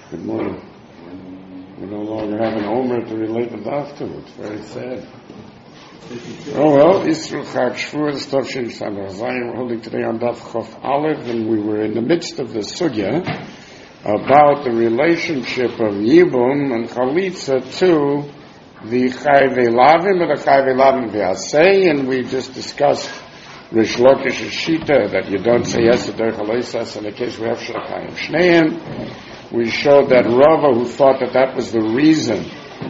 Good morning. We no longer have an Omer to relate the daf to. It's very sad. Oh well, Yisrael Chag Shavuos, Tov Shin Samar Zayin. We're holding today on Daf Chof Aleph, and we were in the midst of the sugya about the relationship of Yibum and Chalitza to the Chayvei Lavim and the Chayvei Lavim V'asei, and we just discussed Rish Lakish's shita that you don't say yes to Derech Aloisas in the case we have Shlakayim Shneim. We showed that Rava, who thought that was the reason,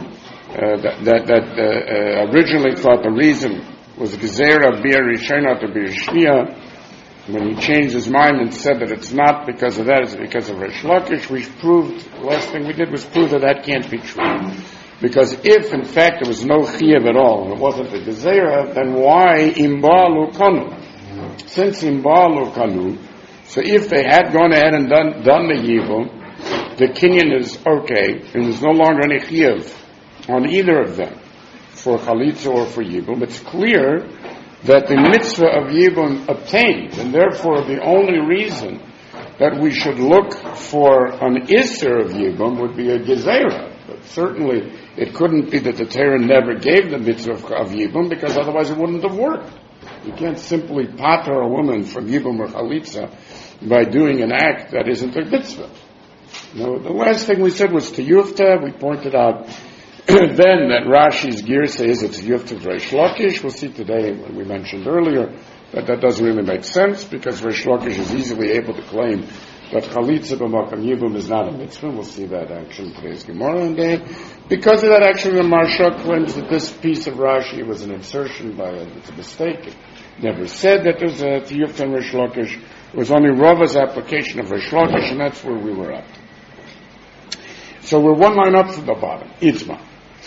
originally thought the reason was Gezerah Bir Rishonah to Bir Shniya, when he changed his mind and said that it's not because of that, it's because of Rish Lakish, we proved, the last thing we did was prove that can't be true. Because if, in fact, there was no Chiyuv at all, and it wasn't the Gezerah, then why Imbalu Kanu? Since Imbalu Kanu, so if they had gone ahead and done the Yibum, the Kinyan is okay, and there's no longer any Chiyuv on either of them, for Chalitza or for Yibum. It's clear that the mitzvah of Yibum obtained, and therefore the only reason that we should look for an Isser of Yibum would be a Gezerah. But certainly it couldn't be that the Torah never gave the mitzvah of Yibum, because otherwise it wouldn't have worked. You can't simply pater a woman from Yibum or Chalitza by doing an act that isn't a mitzvah. Now, the last thing we said was to Yufta. We pointed out then that Rashi's gear says it's Yufta Rish Lakish. We'll see today, when we mentioned earlier, that doesn't really make sense, because Rish Lakish is easily able to claim that Chalitza b'makam Yibum is not a mitzvah. We'll see that action in today's Gemara and day. Because of that action, the Marsha claims that this piece of Rashi was an insertion it's a mistake. It never said that there's a Yufta and Rish Lakish. It was only Rava's application of Rish Lakish, and that's where we were at. So we're one line up from the bottom. Itzma.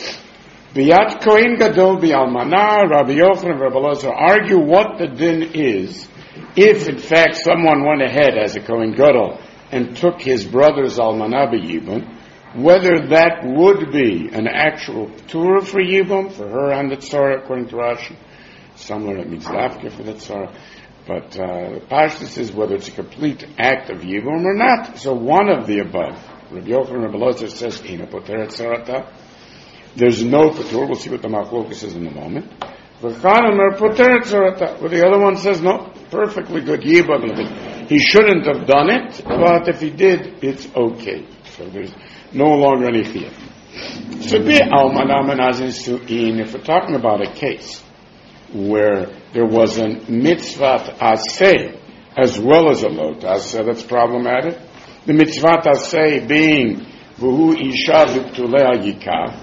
Biyat Kohen Gadol B'Almanah, Rabbi Yochanan and Rabbi Elazar argue what the din is if, in fact, someone went ahead as a Kohen Gadol and took his brother's Almanah B'Yibum, whether that would be an actual Torah for Yibum, for her and the Tzara, according to Rashi. Somewhere it means Dafka for the Tzara. But Pashtus is whether it's a complete act of Yibum or not. So one of the above. Rabbi Yochanan and Rabbi Elazar says, Ina poteret tzarata. There's no patur. We'll see what the machlokas is in a moment. V'chanan er poteret tzarata. Well, the other one says, no, perfectly good yibum. He shouldn't have done it, but if he did, it's okay. So there's no longer any chiyuv. So be almanah menazin su'in. If we're talking about a case where there was a mitzvah aseh as well as a lo taseh, that's problematic. The mitzvah taseh being v'hu isha v'ptulei yikav,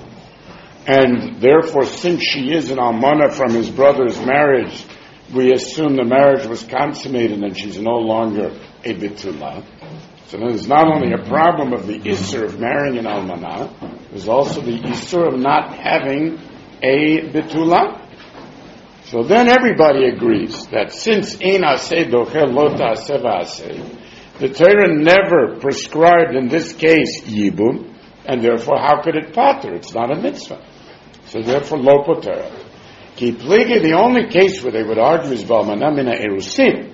and therefore, since she is an almana from his brother's marriage, we assume the marriage was consummated and she's no longer a bitulah. So there's not only a problem of the isser of marrying an almana, there's also the isser of not having a bitulah. So then everybody agrees that since ein aseh dochel lo ta'aseh v'aseh, the Torah never prescribed in this case Yibum, and therefore how could it pater? It's not a mitzvah. So therefore lo potera. Ki pligi, the only case where they would argue is Balmanah mina erusin.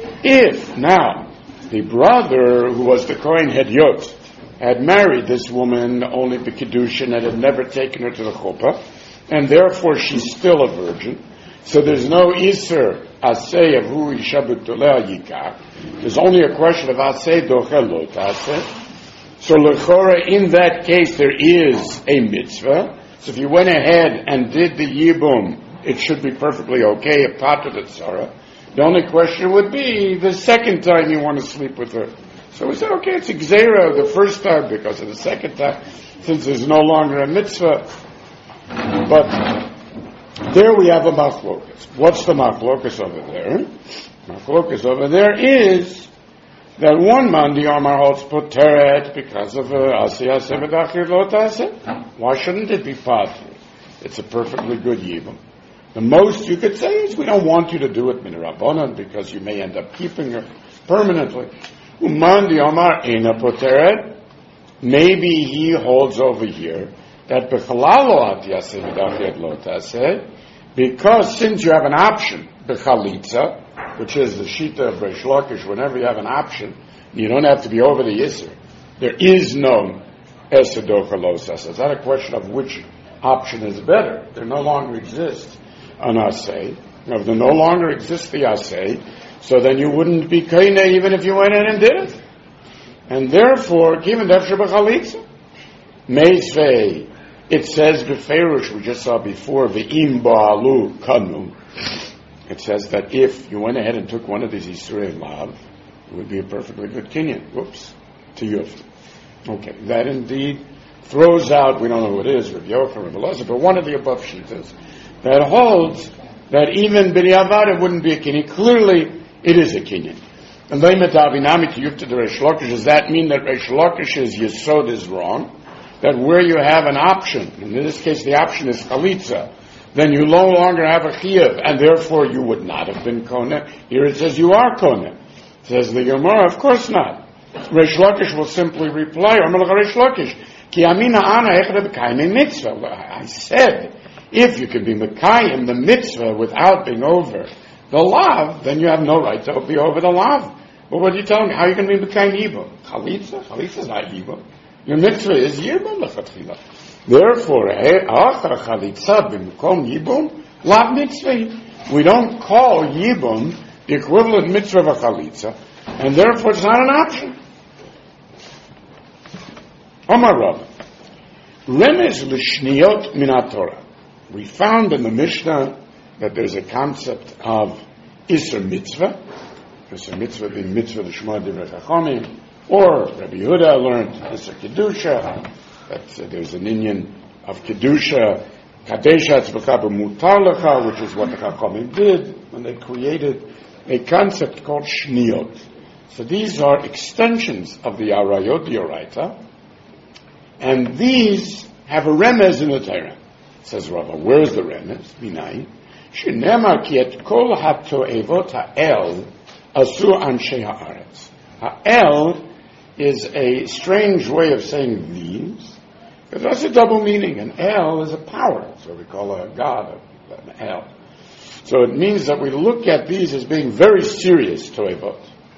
If now the brother who was the Kohen Hedyot had married this woman only b'kiddushin and had never taken her to the chuppah, and therefore she's still a virgin, so there's no iser aseh of hu isha b'tulei yikach. There's only a question of aseh dochel lo taseh. So lechora, in that case, there is a mitzvah. So if you went ahead and did the yibum, it should be perfectly okay, a pater the tzara. The only question would be the second time you want to sleep with her. So we said, okay, it's a gzeira the first time because of the second time, since there's no longer a mitzvah. But there we have a machlokas. What's the machlokas over there? Machlokas over there is that one man, the Amar holds poteret because of asiyah sevedachir lo taseh. Why shouldn't it be pater? It's a perfectly good yibum. The most you could say is we don't want you to do it min rabbanan because you may end up keeping her permanently. Uman the Amar ena poteret. Maybe he holds over here that bechalalo atiyah sevedachir lo taseh, because since you have an option bechalitza, which is the shita of Rish Lakish, whenever you have an option, you don't have to be over the Yisr. there is no esedok or lo sasa. It's not a question of which option is better. There no longer exists an asay. If there no longer exists the asay, so then you wouldn't be kaineh even if you went in and did it. And therefore, given that shebachalitza, meisvei, it says befeirush, we just saw before, ve'im ba'alu kanu. It says that if you went ahead and took one of these Yisrei Lav, it would be a perfectly good kinyan. Whoops, to Yuf. Okay, that indeed throws out, we don't know who it is, Rav Yochanan, Rav Elazar, but one of the above shitas that holds that even b'diavad it wouldn't be a kinyan. Clearly, it is a kinyan. And leimet avinami to Yufta to Reish Lakish, does that mean that Reish Lakish's Yesod is wrong? That where you have an option, in this case the option is chalitza, then you no longer have a chiyuv, and therefore you would not have been koneh. Here it says you are koneh. Says the Gemara, of course not. Reish Lakish will simply reply, Reish Lakish, ki amina ana echad b'kayim mitzvah. I said, if you can be mekayim the mitzvah without being over the lav, then you have no right to be over the lav. But what are you telling me? How are you going to be mekayim yibum? Chalitza? Chalitza is not yibum. Your mitzvah is yibum lechatchila. Therefore, achar chalitza b'mkom yibum lav mitzvah. We don't call yibum the equivalent mitzvah of a chalitza, and therefore it's not an option. Omar Rav, remez l'shniyot min Torah. We found in the Mishnah that there's a concept of Isser Mitzvah. Isser Mitzvah being Mitzvah L'Shma Divrei Chachamim, or Rabbi Yehuda learned Isser Kedusha, that there's an Indian of Kedusha, Kadesha Tzvaka B'Mutar Lecha, which is what the Chachamim did when they created a concept called Shniyot. So these are extensions of the Arayot D'Oraita, and these have a remez in the Torah. Says Rava, where's the remez? Minai. Shenema ki et kol hato'evot ha'el asu anshe ha'aretz. Ha'el is a strange way of saying these, because that's a double meaning. An El is a power, so we call a god an El. So it means that we look at these as being very serious to'evot.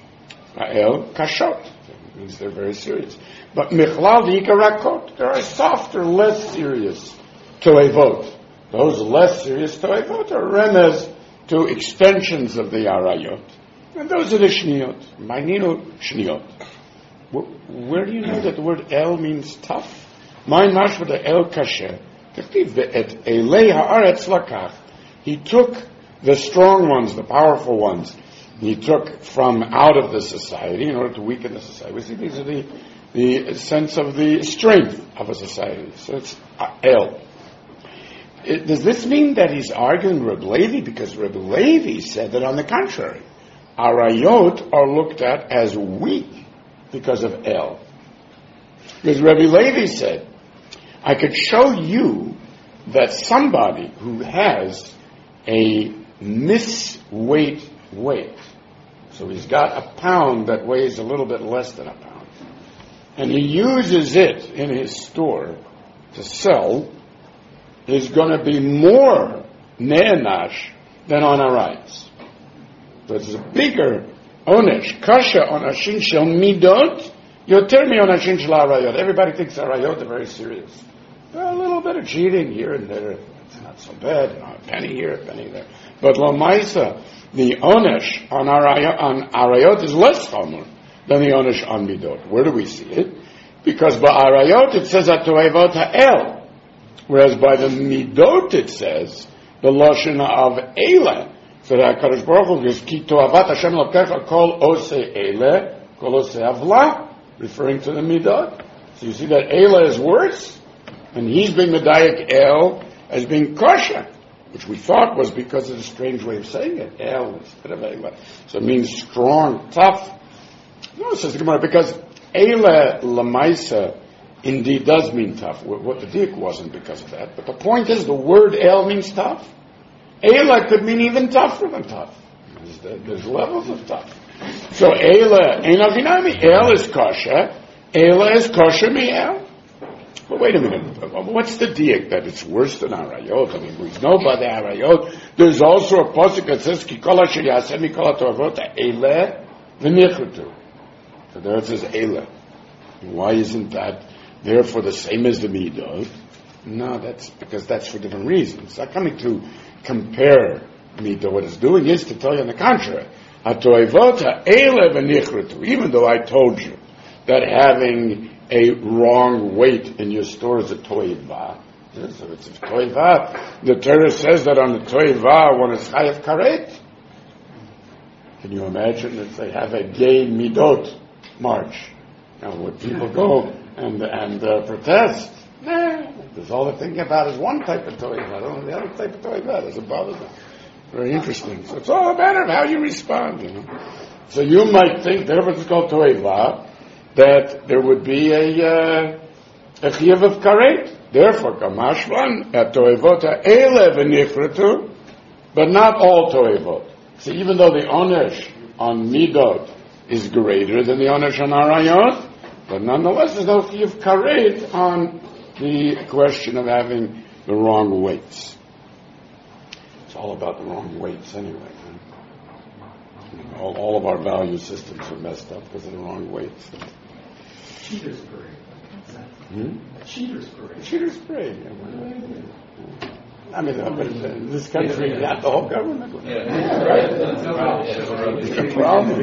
Ha'el kashot. It means they're very serious. But michlal v'ikarakot, there are softer, less serious to'evot. Those less serious to'evot are remez to extensions of the arayot. And those are the shniyot. Ma'ninu shniyot. Where do you know that the word el means tough? Ma'in mashva the el kasher. T'chtiv ve'et elei ha'aretz lakach. He took the strong ones, the powerful ones, he took from out of the society in order to weaken the society. We see these are the sense of the strength of a society. So it's el. Does this mean that he's arguing Reb Levi? Because Reb Levi said that on the contrary, arayot are looked at as weak because of El. Because Rabbi Levi said, I could show you that somebody who has a misweight weight, so he's got a pound that weighs a little bit less than a pound, and he uses it in his store to sell, is going to be more ne'enash than on arayos. There's a bigger onesh, kasha onashin shel midot, yoter mi onashin shel arayot. Everybody thinks arayot are very serious. A little bit of cheating here and there, it's not so bad. A penny here, a penny there. But lo maisa, the onesh on arayot is less chomer than the onesh on midot. Where do we see it? Because by arayot it says atoevot ha'el. Whereas by the midot it says the lashon of Eila. So that HaKadosh Baruch Hu is ki toavat Hashem lokecha kol ose Eila, kol ose avla, referring to the midot. So you see that Eila is worse, and he's being medayek El as being kosher, which we thought was because of the strange way of saying it, El instead of Eila. So it means strong, tough. No, it says the Gemara, because Eila lamaisa indeed does mean tough. What the dik wasn't because of that. But the point is, the word El means tough. Eila could mean even tougher than tough. There's levels of tough. So Eila, Einavinami, El is kosher. Eila is kosher mi El. But wait a minute. What's the dik that it's worse than Arayot? I mean, we know by the Arayot. There's also a pasuk that says, Ki kol asher yaseh mikol hatovot Eila v'nichutu. So there it says Eila. Why isn't that therefore the same as the midot? No, that's because that's for different reasons. It's not coming to compare midot. What it's doing is to tell you on the contrary. Even though I told you that having a wrong weight in your store is a toiva, so it's a toiva. The Torah says that on the toiva one is chayav karet. Can you imagine if they have a gay midot march? Now would people go and protest? Nah. There's all they're thinking about is one type of toiva. I don't know the other type of toiva. Doesn't bother them. Very interesting. So it's all a matter of how you respond, So you might think, therefore it's called toiva, that there would be a chiyuv of karet. Therefore, kamashvan, toivot ha'ele v'nichratu, but not all toivot. So even though the onesh on midot is greater than the onesh on arayot, but nonetheless there's no chiyuv karet on the question of having the wrong weights. It's all about the wrong weights anyway. All of our value systems are messed up because of the wrong weights. Cheaters parade. Cheaters parade. Cheaters parade. I mean, but in this country, not the whole government. It's a problem.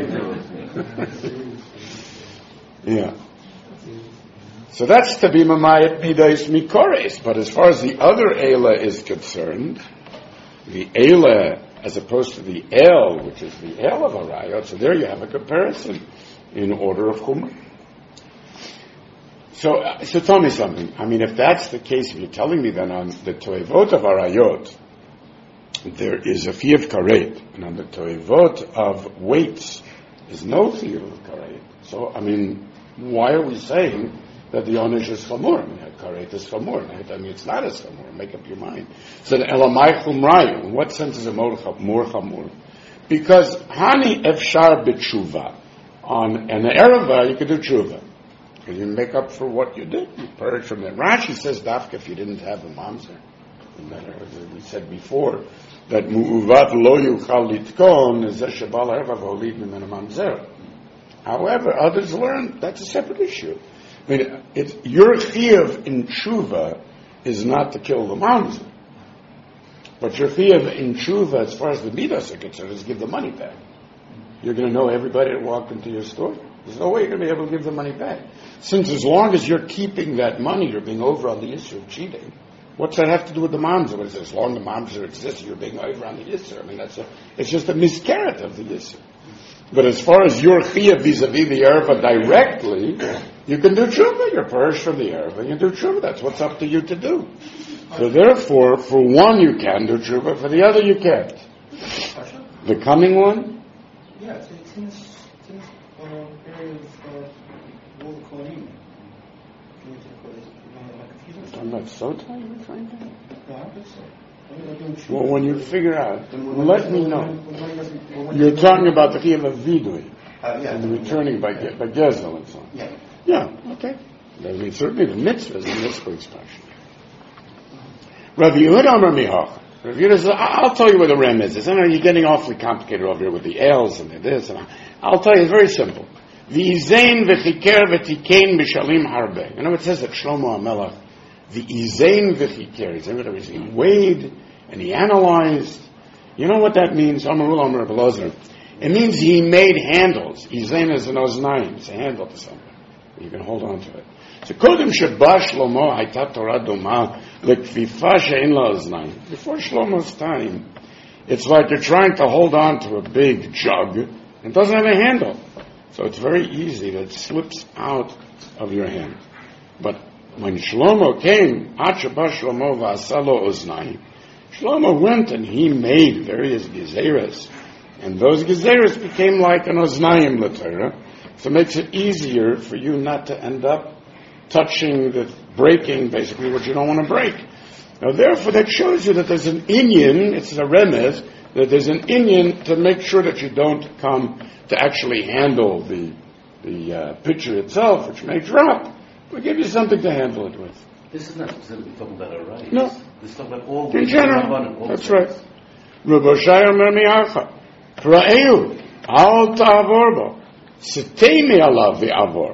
Yeah. So that's to be mamayat midas mikores. But as far as the other Eila is concerned, the Eila as opposed to the El, which is the El of Arayot, so there you have a comparison in order of Chumrah. So tell me something. I mean, if that's the case, if you're telling me then on the Toivot of Arayot, there is a chiyuv karet, and on the Toivot of weights, there's no chiyuv of karet. So, I mean, why are we saying that the onesh is chamur? I mean, karet is chamur. I mean, it's not as chamur. Make up your mind. So the elamai chumrayu, in what sense is it more chamur? Because hani efshar b'tshuva. On an ereva, you could do tshuva. Because you make up for what you did. You purge from that. Rashi says, dafka, if you didn't have a mamzer. We said before that mu'uvat lo yuchal litkon is shabal ereva v'olid mimena mamzer. However, others learn that's a separate issue. I mean, your chiyuv in tshuva is not to kill the mamzer. But your chiyuv in tshuva, as far as the midas are concerned, is give the money back. You're going to know everybody that walked into your store. There's no way you're going to be able to give the money back. Since as long as you're keeping that money, you're being over on the issue of cheating. What's that have to do with the mamzer? What is it? As long as the mamzer exists, you're being over on the issue. I mean, it's just a miscarriage of the issue. But as far as your chiyuv vis-a-vis the erva directly, you can do tshuva. You're purged from the erva. You do tshuva. That's what's up to you to do. So therefore, for one you can do tshuva, for the other you can't. The coming one? Yeah, since period of World Kohanim. I'm not so tired of trying to. No, I think so. Well, when you figure out, let me know. You're talking about the chiyuv of vidui, and the returning by gezel and so on. Yeah, okay. I mean, certainly the mitzvah is a mitzvah expression. Rav Yehuda Amar Mihach. Rav Yehuda says, I'll tell you where the rem is. I know you're getting awfully complicated over here with the els and the this, and I'll tell you, it's very simple. V'izain v'chiker v'tikein b'shalim harbe. You know, it says that Shlomo HaMelech, the izain v'chiker, he weighed and he analyzed. You know what that means? It means he made handles. Izain is an oznaim. It's a handle to something. You can hold on to it. So kodem sheba Shlomo hayta Torah doma lekfifa she'en la oznaim. Before Shlomo's time, it's like you're trying to hold on to a big jug. It doesn't have a handle. So it's very easy that it slips out of your hand. But when Shlomo came, Sheba Shlomo v'asalo oznaim, Shlomo went and he made various gezeras. And those gezeras became like an oznaim l'Torah. So it makes it easier for you not to end up touching breaking basically what you don't want to break. Now therefore that shows you that there's an inyan, it's a remez, that there's an inyan to make sure that you don't come to actually handle the pitcher itself, which may drop. We'll give you something to handle it with. This is not specifically talking about a right. No. This is talking about all in general. That's right. Rabbi Shai Omer Mi'acha. Pra'eu. Al ta'avor bo. Sitei mi'alav v'avor.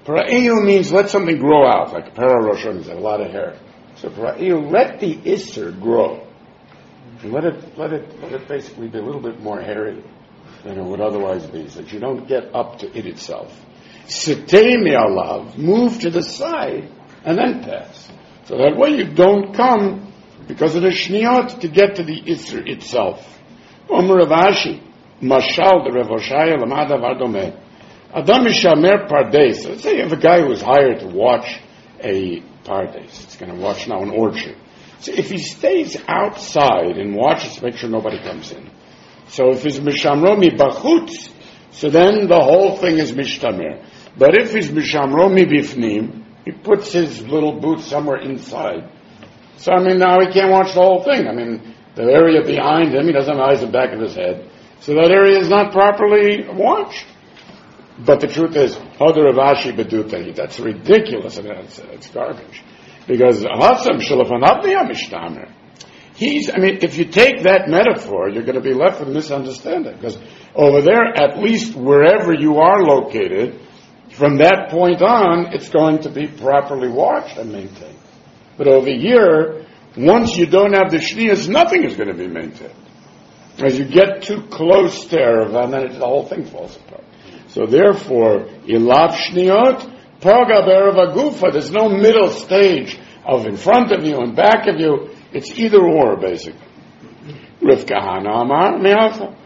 Para'eu means let something grow out, like a para rosh means a lot of hair. So para'eu, let the isser grow. And let it basically be a little bit more hairy than it would otherwise be, so that you don't get up to it itself. Sitei mi'alav, move to the side, and then pass. So that way you don't come, because of the shniyot, to get to the isser itself. Omer Rav Ashi, mashal the Rav Hoshaya l'mada vardomeh. Adam mishamer pardes. Let's say you have a guy who is hired to watch a pardes. He's going to watch now an orchard. So if he stays outside and watches, make sure nobody comes in. So if he's mishamromi bachutz, so then the whole thing is mishtamer. But if he's mishamromi bifnim, he puts his little boots somewhere inside. So now he can't watch the whole thing. The area behind him, he doesn't have eyes in the back of his head. So that area is not properly watched. But the truth is, Rav Ashi bedutahi. That's ridiculous. It's garbage. Because Hasam Shalafanabniya Mishtamer. If you take that metaphor, you're going to be left with a misunderstanding. Because over there, at least wherever you are located, from that point on, it's going to be properly watched and maintained. But over here, once you don't have the shniyas, nothing is going to be maintained. As you get too close to Erev, then the whole thing falls apart. So therefore, ilav shniyot, paga be'erev agufa. There's no middle stage of in front of you and back of you. It's either or, basically. Rav Kahana amar me'alfa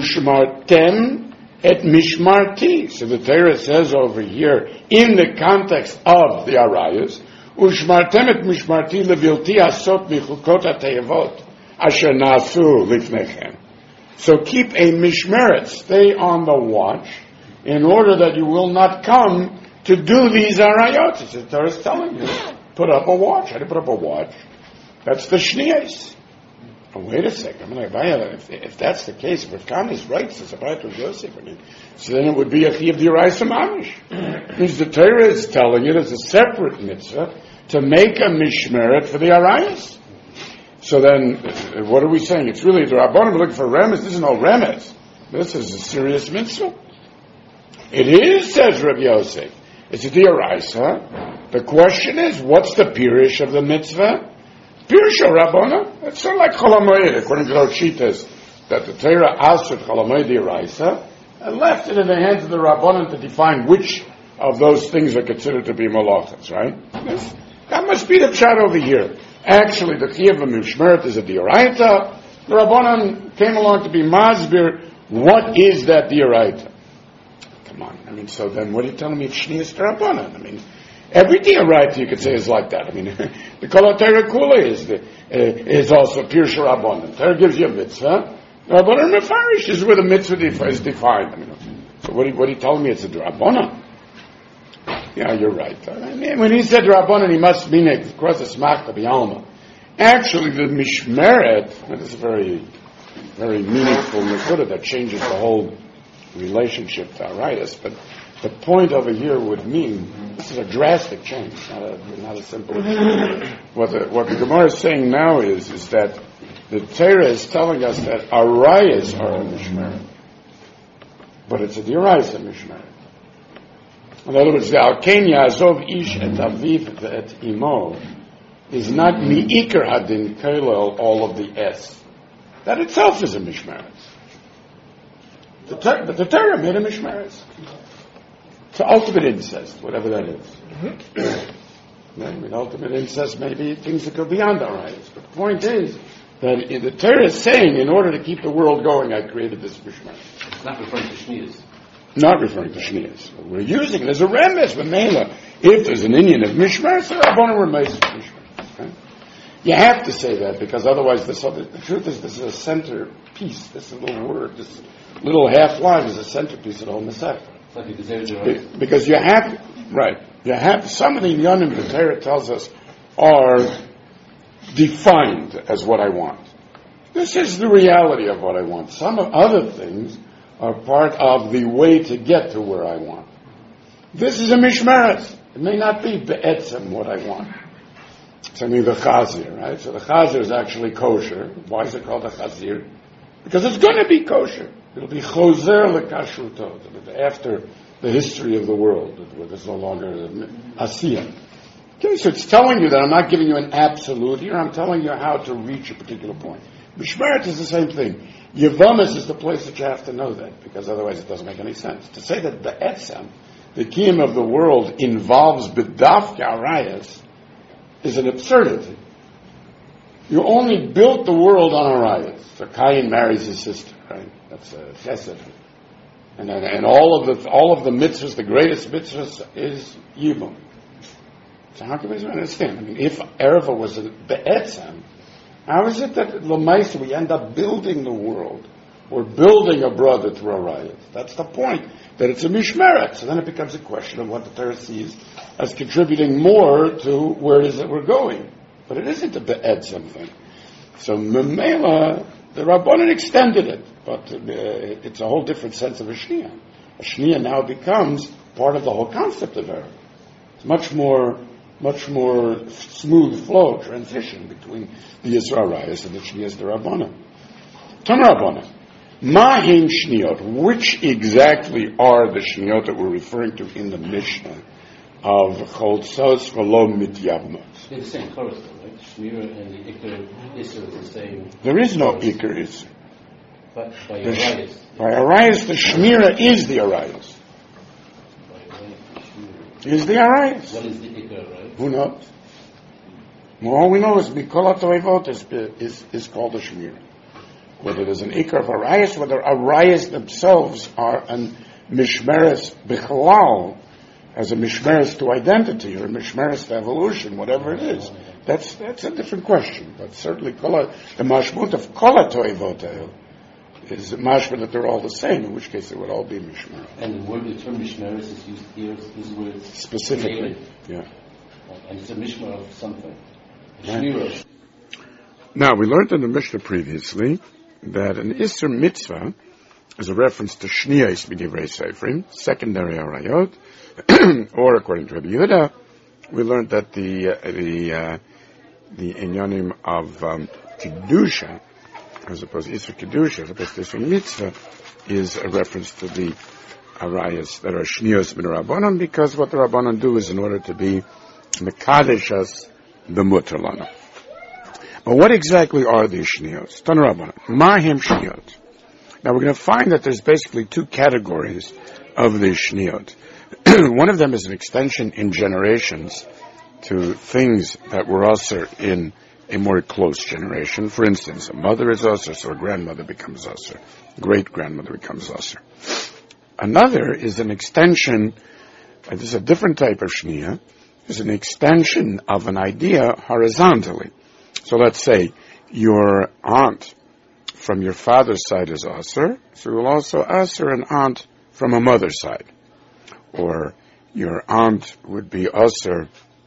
ushmartem et mishmarti. So the Torah says over here, in the context of the arayos, ushmartem et mishmarti levilti asot michukot hateyavot asher nasu lifnechem. So keep a mishmeret, stay on the watch, in order that you will not come to do these arayot. The Torah is telling you, put up a watch. How do you put up a watch? That's the shniyos. Oh, wait a second. If that's the case, if Khan is right, it's about Yosef. So then it would be a chiyuv d'oraisa mamish. Means the Torah is telling you there's a separate mitzvah to make a mishmeret for the arayos. So then, what are we saying? It's really the Rabbanim looking for remez. This is no remez. This is a serious mitzvah. It is, says Rabbi Yosef. It's a d'oraisa. The question is, what's the pirish of the mitzvah? Pirish of Rabbana. It's sort of like Chol HaMoed, according to those shitas, that the Torah asked with Chol HaMoed d'oraisa, and left it in the hands of the Rabbanan to define which of those things are considered to be malachas, right? Yes. That must be the pshat over here. Actually, the chiyuv of mishmeret is a d'oraita. The Rabbanan came along to be masbir. What is that d'oraita? Come on. So then what are you telling me? It's shniyas d'Rabbanan. Every d'oraita you could say is like that. The Kol HaTorah Kula is also pure Rabbanan. Torah gives you a mitzvah. Rabbanan Mefarish is where the mitzvah is defined. So what are you telling me? It's a d'Rabbanan. Yeah, you're right. When he said Rabbanan, he must mean it, of course, a smachta b'alma. Actually, the mishmeret, that is a very, very meaningful nekuda that changes the whole relationship to Arayos. But the point over here would mean this is a drastic change, not a simple. What the Gemara is saying now is that the Torah is telling us that Arayos are a mishmeret, but it's a d'oraisa mishmeret. In other words, the Alken Yazov Ish et Aviv et Imo is not Mi'ikar Hadin Kolel, all of the S. That itself is a mishmeret. But the Torah made a mishmeret. It's ultimate incest, whatever that is. Ultimate incest may be things that go beyond our eyes. But the point is that the Torah is saying, in order to keep the world going, I created this mishmeret. It's not referring to shniyas. Not referring to shniyas. We're using it as a remez, but mela. If there's an Indian of mishmeret, so Rabbanan remez mishmeret. Okay? You have to say that, because otherwise the truth is this is a center piece. This little word, this little half line is a centerpiece of the whole Masechta. Because you have some of the inyanim the Torah tells us are defined as what I want. This is the reality of what I want. Some of other things are part of the way to get to where I want. This is a mishmeret. It may not be be'etzem what I want. It's the chazir, right? So the chazir is actually kosher. Why is it called a chazir? Because it's going to be kosher. It'll be choser lekashruto. After the history of the world, where there's no longer Asiya. Okay, so it's telling you that I'm not giving you an absolute here, I'm telling you how to reach a particular point. Mishmeret is the same thing. Yevamis is the place that you have to know that, because otherwise it doesn't make any sense. To say that the Etzem, the kiyum of the world, involves B'davka Arayas is an absurdity. You only built the world on Arayas. So Cain marries his sister, right? That's a chesed. And all of the mitzvahs, the greatest mitzvahs is Yibum. So how can we understand? I mean, if Erva was the Etzem, how is it that Lamaisa we end up building the world? We're building a brother through Arayas. That's the point. That it's a mishmeret. So then it becomes a question of what the Torah sees as contributing more to where it is that we're going. But it isn't a be'ed something. So Memela, the Rabbanan extended it, but it's a whole different sense of a Shnia. A Shnia now becomes part of the whole concept of Erev. It's much more smooth flow, transition between the Yisraelis and the Shniyas the Rabbanan. Tam Rabbanan. Mahim Shniot, which exactly are the Shniot that we're referring to in the Mishnah of Cholzos V'lo Mityavmos? They're the same chorus, right? Shmira and the Iker Isser is the same. There is no Iker Isser. But by Arayas. By Arayas, the Shmira is the Arayas. Is the Arayas. What is the Iker, right? Who knows? Well, all we know is Mikol HaToivot is called the Shmira. Whether there's an Iker of Arayas, whether Arayas themselves are an Mishmeres Bichlal, as a Mishmeres to identity, or a Mishmeres to evolution, whatever it is. That's a different question. But certainly the Mashmut of Kol HaToivot is mashma that they're all the same, in which case they would all be Mishmer. And the term Mishmeres is used here, is where it's specifically, created. Yeah. And it's a Mishmer of something. Right. Now, we learned in the Mishnah previously that an Isser Mitzvah is a reference to Shniyos Midivrei Seifrim, secondary Arayot, or according to Rabbi Yehuda, we learned that the inyanim of Kedusha, as opposed to Isser Kedusha, as opposed to Isser Mitzvah, is a reference to the Arayos that are Shniyos Midirabbanan, because what the Rabbanan do is in order to be Mekadeshas the Mutter Lana. But what exactly are these Shniyos? Tanu Rabbanan. Mahim Shniyot. Now we're going to find that there's basically two categories of these Shniyot. One of them is an extension in generations to things that were also in a more close generation. For instance, a mother is usher, so a grandmother becomes usher. Great-grandmother becomes usher. Another is an extension, this is a different type of Shniya, is an extension of an idea horizontally. So let's say your aunt from your father's side is usher, so you'll also usher an aunt from a mother's side. Or your aunt would be usher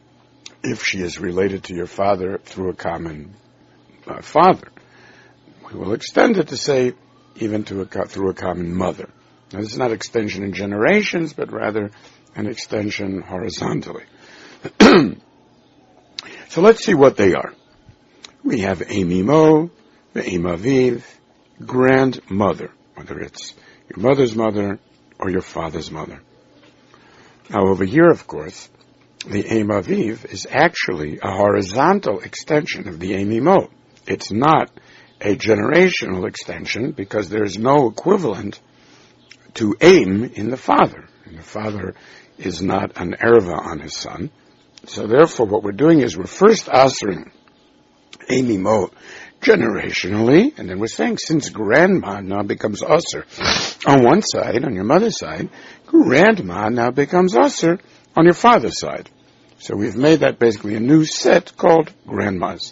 if she is related to your father through a common father. We will extend it to say even through a common mother. Now, this is not extension in generations, but rather an extension horizontally. So let's see what they are. We have Emimo, the Emaviv, grandmother, whether it's your mother's mother or your father's mother. Now over here, of course, the Emaviv is actually a horizontal extension of the Emimo. It's not a generational extension because there's no equivalent to Aim in the father. And the father is not an erva on his son. So therefore what we're doing is we're first answering Emimo generationally, and then we're saying since grandma now becomes usher on one side, on your mother's side, grandma now becomes usher on your father's side. So we've made that basically a new set called grandmas.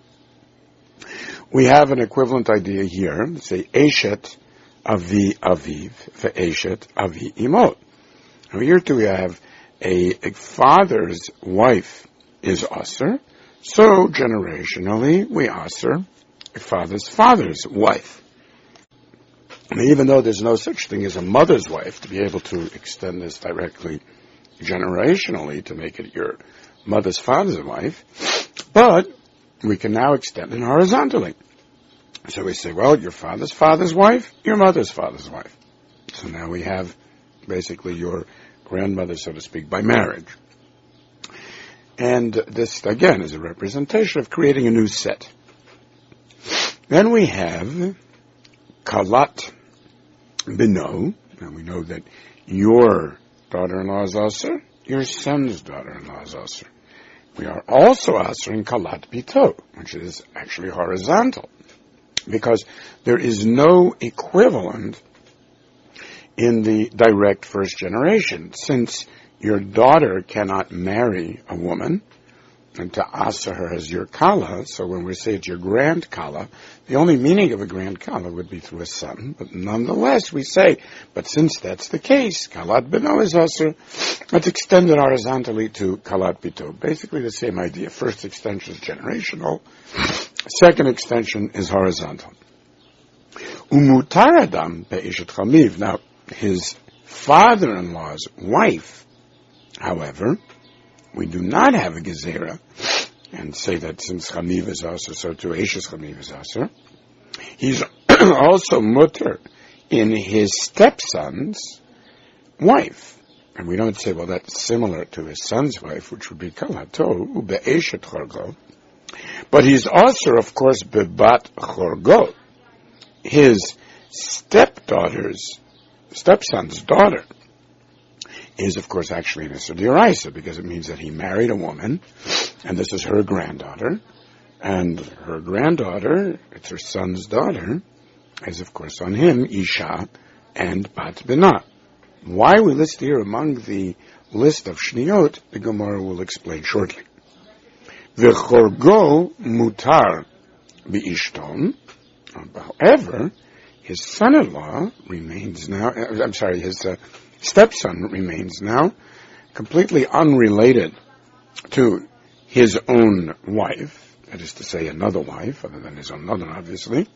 We have an equivalent idea here, say Eshet Avi Aviv, Ve'eshet Avi Imot. Now here too we have a father's wife is usher, so generationally we usher a father's wife. And even though there's no such thing as a mother's wife, to be able to extend this directly generationally to make it your mother's father's wife, but we can now extend it horizontally. So we say, well, your father's wife, your mother's father's wife. So now we have basically your grandmother, so to speak, by marriage. And this, again, is a representation of creating a new set. Then we have Kalat Bino, and we know that your daughter-in-law is Asr, your son's daughter-in-law is Asr. We are also Asr in Kalat Bito, which is actually horizontal, because there is no equivalent in the direct first generation. Since your daughter cannot marry a woman, and to asa her as your kala, so when we say it's your grand kala, the only meaning of a grand kala would be through a son, but nonetheless we say, but since that's the case, kalat bino is asa, let's extend it horizontally to kalat bito. Basically the same idea. First extension is generational, second extension is horizontal. Umutaradam be'ishet chamiv. Now, his father-in-law's wife, however, we do not have a gezerah, and say that since chamiv is aser, so to Eshes chamiv is aser. He's also mutter in his stepson's wife. And we don't say, well, that's similar to his son's wife, which would be kalato, ube'eshet chorgo. But he's also, of course, bebat chorgo. His stepson's daughter is, of course, actually an Isser D'Oraisa, because it means that he married a woman, and this is her granddaughter, and her granddaughter, it's her son's daughter, is, of course, on him, Isha and Bat Binah. Why we list here among the list of Shniot, the Gemara will explain shortly. V'chorgo mutar bi'ishton. However, his son-in-law remains now, his stepson remains now completely unrelated to his own wife, that is to say another wife, other than his own mother, obviously,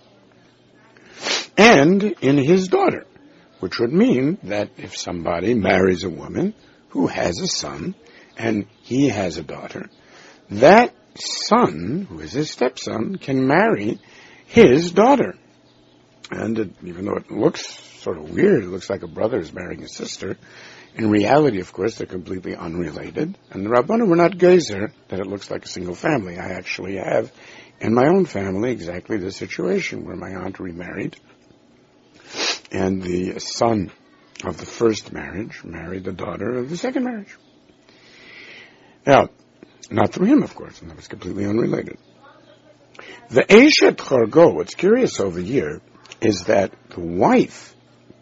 and in his daughter, which would mean that if somebody marries a woman who has a son and he has a daughter, that son, who is his stepson, can marry his daughter. And even though it looks sort of weird, it looks like a brother is marrying a sister, in reality, of course, they're completely unrelated. And the Rabbanan were not gezer that it looks like a single family. I actually have in my own family exactly this situation where my aunt remarried, and the son of the first marriage married the daughter of the second marriage. Now, not through him, of course, and that was completely unrelated. The Eshet Chorgo, what's curious over here, is that the wife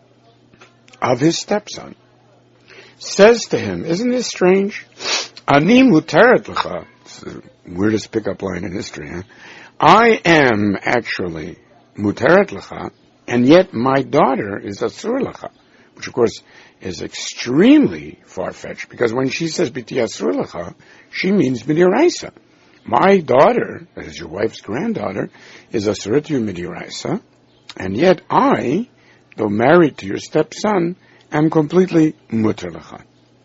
of his stepson says to him, isn't this strange? Ani muteret lecha. It's the weirdest pickup line in history, huh? I am actually muteret lecha, and yet my daughter is asur lecha, which of course is extremely far-fetched, because when she says biti asur lecha, she means midiraisa. My daughter, that is your wife's granddaughter, is asur to you midiraisa, and yet I, though married to your stepson, am completely muter lecha.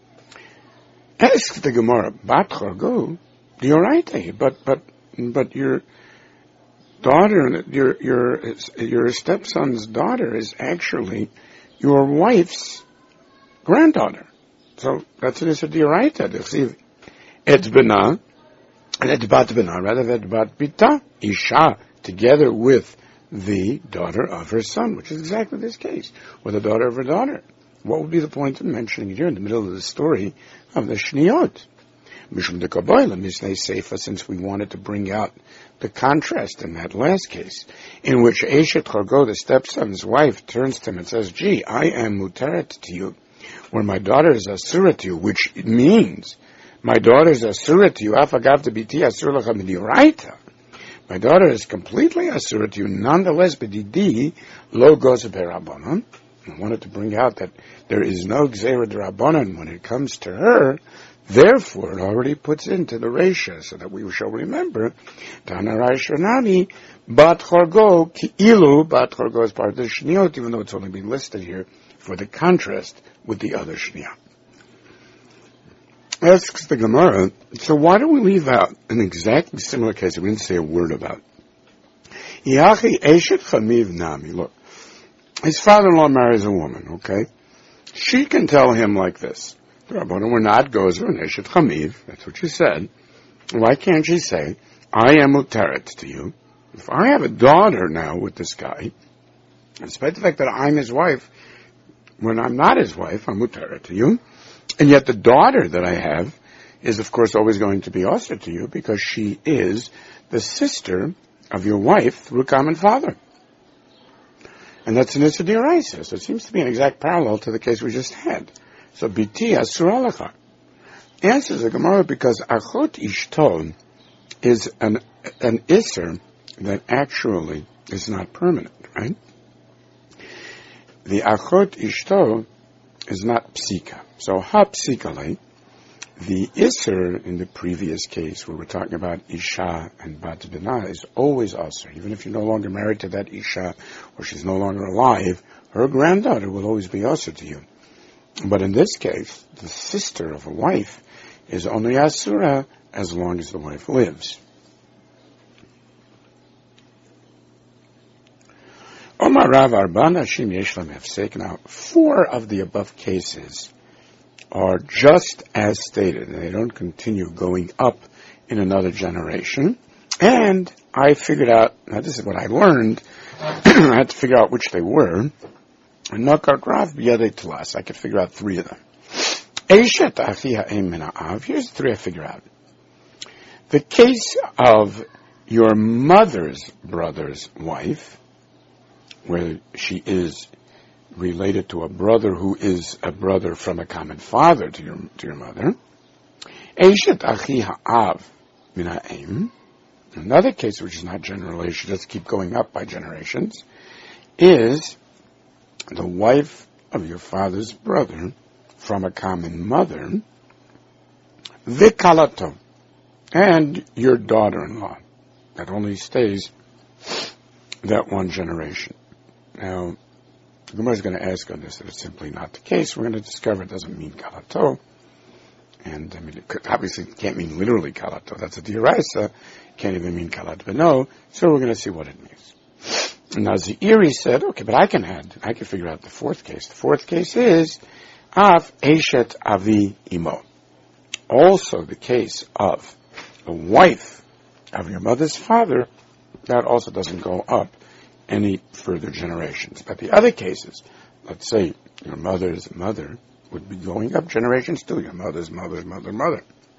Ask the Gemara, bat chorgo, dioraite, but your daughter, your stepson's daughter is actually your wife's granddaughter. So that's an issue dioraite. Et bina, and et bat bina, rather et bat bita, isha, together with the daughter of her son, which is exactly this case, or the daughter of her daughter. What would be the point of mentioning it here in the middle of the story of the Shniot? Mishum de Kaboila, Mishneh Seifa, since we wanted to bring out the contrast in that last case, in which Eshet Chorgo, the stepson's wife, turns to him and says, gee, I am muteret to you, where my daughter is asura to you, which means, my daughter is asura to you, afagav to biti asur lecha midioraita. My daughter is completely asura to you, nonetheless, bedidi lo goza berabbanon. I wanted to bring out that there is no gzeira d'Rabbanan when it comes to her. Therefore, it already puts into the Reisha, so that we shall remember, Tana Raishonami, Bat Chorgo, Ki'ilu, Bat Chorgo is part of the Shniot, even though it's only been listed here for the contrast with the other Shniot. Asks the Gemara, so why do we leave out an exactly similar case that we didn't say a word about? Yachi Eshet Chamiv Nami, look. His father-in-law marries a woman, okay? she can tell him like this. The Rabbanim were not gozer and eshet chamiv. That's what she said. Why can't she say, I am muteret to you? If I have a daughter now with this guy, despite the fact that I'm his wife, when I'm not his wife, I'm muteret to you. And yet the daughter that I have is, of course, always going to be osir to you because she is the sister of your wife through a common father. And that's an Issa D'Oraisa. So it seems to be an exact parallel to the case we just had. So biti asur alacha. Answers the Gemara because achot ishto is an Isser that actually is not permanent, right? The achot ishto is not psika. So ha psikale, the Isser in the previous case where we're talking about Isha and Bat Bina is always Asr. Even if you're no longer married to that Isha or she's no longer alive, her granddaughter will always be Asr to you. But in this case, the sister of a wife is only Asura as long as the wife lives. Omar Rav Arba Nashim Yesh Lam Hefsek. Now, 4 of the above cases are just as stated, and they don't continue going up in another generation. And I figured out, now this is what I learned, I had to figure out which they were. Nakar Rav B'yadei Telas, I could figure out 3 of them. Eishet Achi Ha'em Min Ha'av, here's the 3 I figured out. The case of your mother's brother's wife, where she is related to a brother who is a brother from a common father to your mother. Eishet Achi Ha'av Min Ha'em, another case which is not general, she does keep going up by generations, is the wife of your father's brother from a common mother, Vikalato, and your daughter-in-law. That only stays that one generation. Now, the Gemara is going to ask on this that it's simply not the case. We're going to discover it doesn't mean kalato. And, I mean, it obviously can't mean literally kalato. That's a D'Oraisa. Can't even mean kalat beno. So we're going to see what it means. Now, Zeiri said, okay, but I can figure out the 4th case. The 4th case is Av Eshet Avi Imo. Also the case of the wife of your mother's father, that also doesn't go up any further generations. But the other cases, let's say your mother's mother would be going up generations too, your mother's mother's mother.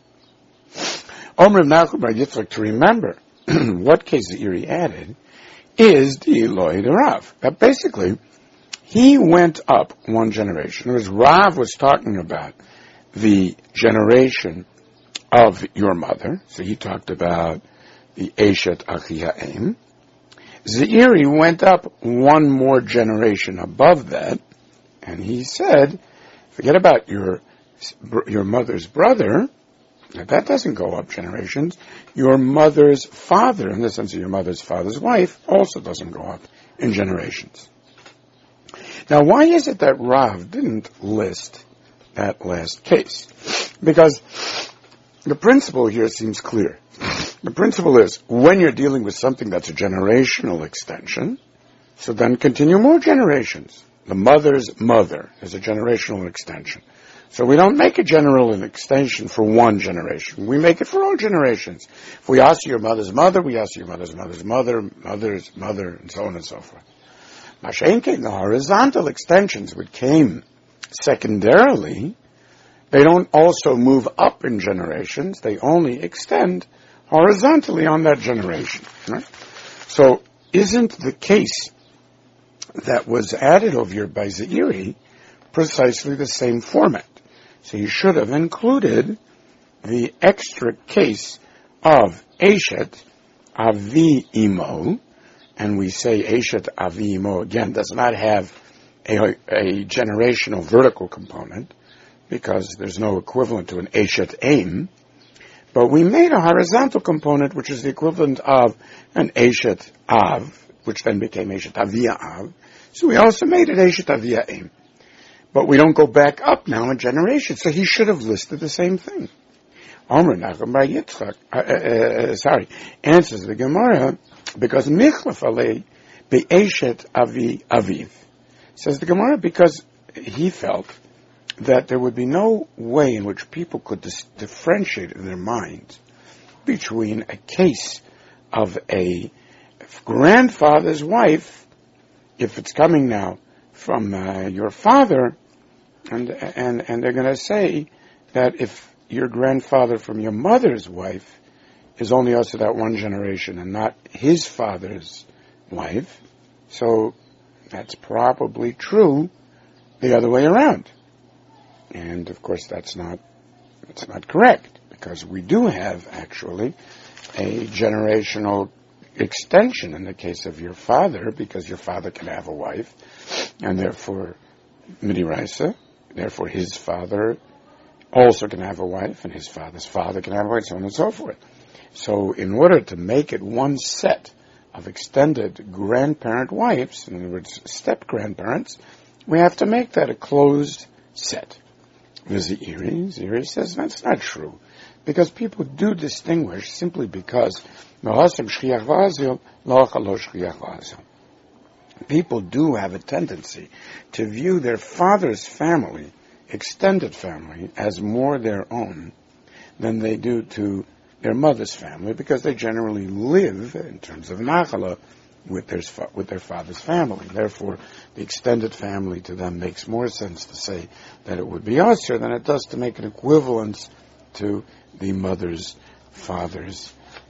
Omer Nachum Bar Yitzchak, to remember what case the Iri added, is the Eloi de Rav. That basically, he went up one generation. As Rav was talking about the generation of your mother, so he talked about the Eshet Achi Ha'em. Zeiri went up one more generation above that, and he said, forget about your mother's brother, that doesn't go up generations. Your mother's father, in the sense of your mother's father's wife, also doesn't go up in generations. Now, why is it that Rav didn't list that last case? Because the principle here seems clear. The principle is, when you're dealing with something that's a generational extension, so then continue more generations. The mother's mother is a generational extension. So we don't make a general extension for one generation. We make it for all generations. If we ask your mother's mother, we ask your mother's mother's mother, mother's mother, and so on and so forth. Mashenke, the horizontal extensions which came secondarily, they don't also move up in generations, they only extend horizontally on that generation. Right? So isn't the case that was added over here by Zeiri precisely the same format? So you should have included the extra case of Eshet Avi Imo, and we say Eshet Avi Imo again does not have a generational vertical component because there's no equivalent to an Eshet Aim, but we made a horizontal component which is the equivalent of an Eshet Av, which then became Eshet Avia Av. So we also made it Eshet Avia Aim. But we don't go back up now in generations, so he should have listed the same thing. Omer Nachum Bar Yitzchak, answers the Gemara, because Michlef Alei Be'eshet Avi Aviv. Says the Gemara, because he felt that there would be no way in which people could differentiate in their minds between a case of a grandfather's wife, if it's coming now from your father, and they're going to say that if your grandfather from your mother's wife is only also that one generation and not his father's wife, so that's probably true the other way around. And of course that's not correct, because we do have actually a generational extension in the case of your father, because your father can have a wife, and therefore midiraisa, therefore his father also can have a wife, and his father's father can have a wife, so on and so forth. So in order to make it one set of extended grandparent wives, in other words, step-grandparents, we have to make that a closed set. Ziri says that's not true, because people do distinguish simply because people do have a tendency to view their father's family, extended family, as more their own than they do to their mother's family, because they generally live, in terms of nachala, with their father's family. Therefore, the extended family to them makes more sense to say that it would be usher than it does to make an equivalence to the mother's father's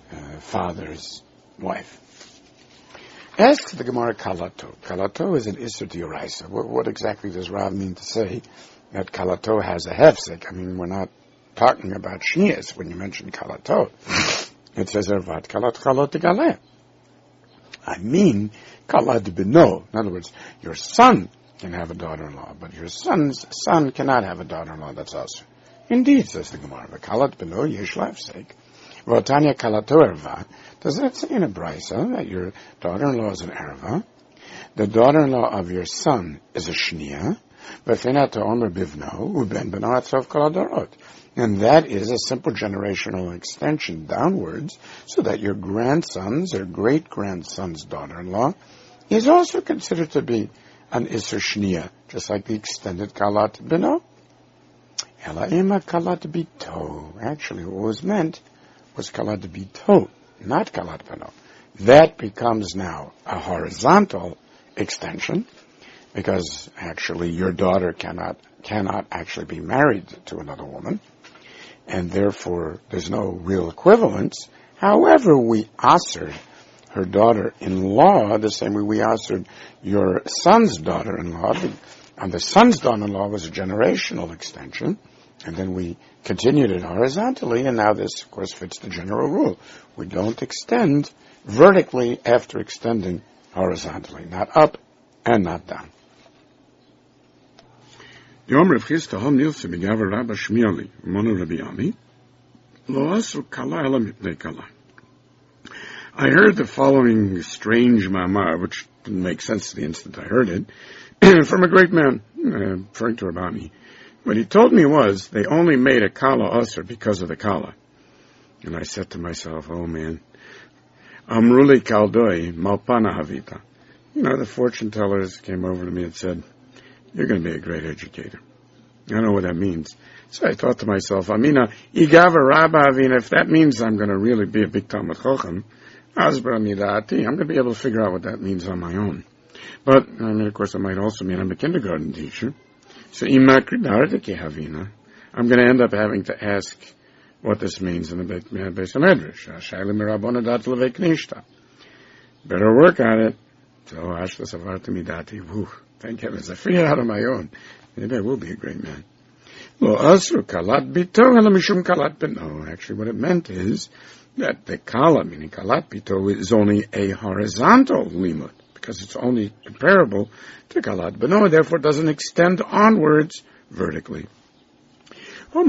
wife. Asks the Gemara kalato. Kalato is an isur d'oraisa. What exactly does Rav mean to say that kalato has a hefsek? I mean, we're not talking about shnias when you mention kalato. It says ervat kalot galeh. I mean, kalad bino. In other words, your son can have a daughter-in-law, but your son's son cannot have a daughter-in-law. That's us. Indeed, says the Gemara. Kalad bino yesh lafsek. V'otanya kalato erva. Does that say in a brisa that your daughter-in-law is an erva? The daughter-in-law of your son is a shnia. V'fenat omer bivno uben beno atzov kaladorot. And that is a simple generational extension downwards, so that your grandson's or great-grandson's daughter-in-law is also considered to be an Isser Shnia, just like the extended Kalat Bino. Ela ima Kalat Bito. Actually, what was meant was Kalat Bito, not Kalat Bino. That becomes now a horizontal extension, because actually your daughter cannot actually be married to another woman, and therefore there's no real equivalence. However, we assered her daughter-in-law the same way we assered your son's daughter-in-law, and the son's daughter-in-law was a generational extension, and then we continued it horizontally, and now this, of course, fits the general rule. We don't extend vertically after extending horizontally, not up and not down. Yom Rav Chisda Hom Nilse Begaver Rabba Shmieli Mono Rabbi Ami Lo Asu Kala Ela Mipnei Kala. I heard the following strange mamar, which didn't make sense the instant I heard it, from a great man, referring to Rabbi. What he told me was they only made a kala asr because of the kala. And I said to myself, oh man, Amruli Kaldoi Malpana Havita. You know, the fortune tellers came over to me and said, you're going to be a great educator. I don't know what that means. So I thought to myself, Amina, Igava Rabba Avina, if that means I'm going to really be a big Talmud Chochem, Azbra Midati, I'm going to be able to figure out what that means on my own. But, I mean, of course, it might also mean I'm a kindergarten teacher. So, Imakridaradike Havina, I'm going to end up having to ask what this means in the Beis HaMedrash. Shailim Rabona Dat Levei Knishta. Better work on it. So, Ashla Savarta Midati, whew. Thank heavens, I figured it out on my own. Maybe I will be a great man. Lo asru kalat bito ela mishum kalat bino. Actually, what it meant is that the kala, meaning kalat bito, is only a horizontal limud, because it's only comparable to kalat bino, therefore it doesn't extend onwards vertically. Look,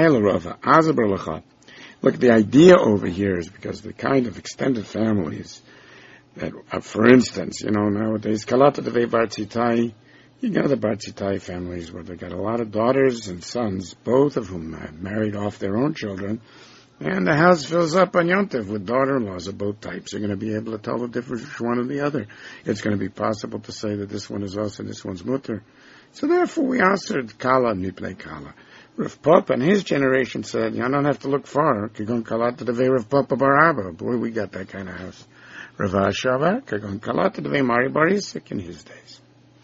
the idea over here is because the kind of extended families that, for instance, you know, nowadays, Kalata Devei Bar Tzitai, you know the Bar Tzitai families where they got a lot of daughters and sons, both of whom have married off their own children, and the house fills up on Yom Tov with daughter-in-laws of both types. You're going to be able to tell the difference between one and the other. It's going to be possible to say that this one is us and this one's mutter. So therefore we answered Kala Mipnei Kala. Rav Papa and his generation said, you don't have to look far. Kagon Kala to the way Rav Papa Bar Abba. Boy, we got that kind of house. Rav Ashava, Kagon Kala to the way Mari Bar Yisik in his days.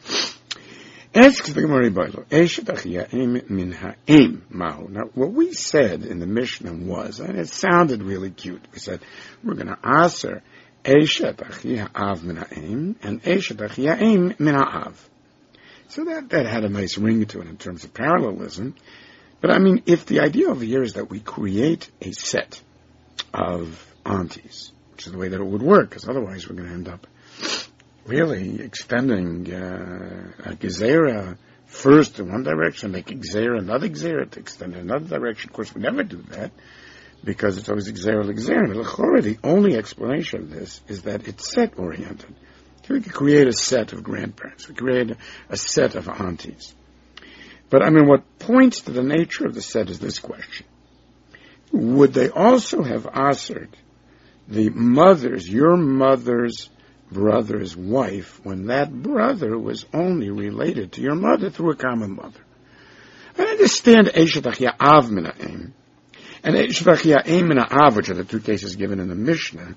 Asks the Gemara Bible, Eshet Achiya'im min ha'im mahu. Now, what we said in the Mishnah was, and it sounded really cute, we said, we're going to answer Eshet Achiya'av min ha'im and Eshet Achiya'im min ha'av. So that had a nice ring to it in terms of parallelism. But I mean, if the idea over here is that we create a set of aunties, which is the way that it would work, because otherwise we're going to end up really extending a gezerah first in one direction, make gezerah another gezerah to extend in another direction. Of course, we never do that because it's always gezerah l'gezerah. The only explanation of this is that it's set oriented. Here we could create a set of grandparents. We create a set of aunties. But I mean, what points to the nature of the set is this question: would they also have answered the your mother's brother's wife, when that brother was only related to your mother through a common mother? I understand Eshet Achiya'av min ha'im and Eshet Achiya'im min ha'av, which are the two cases given in the Mishnah.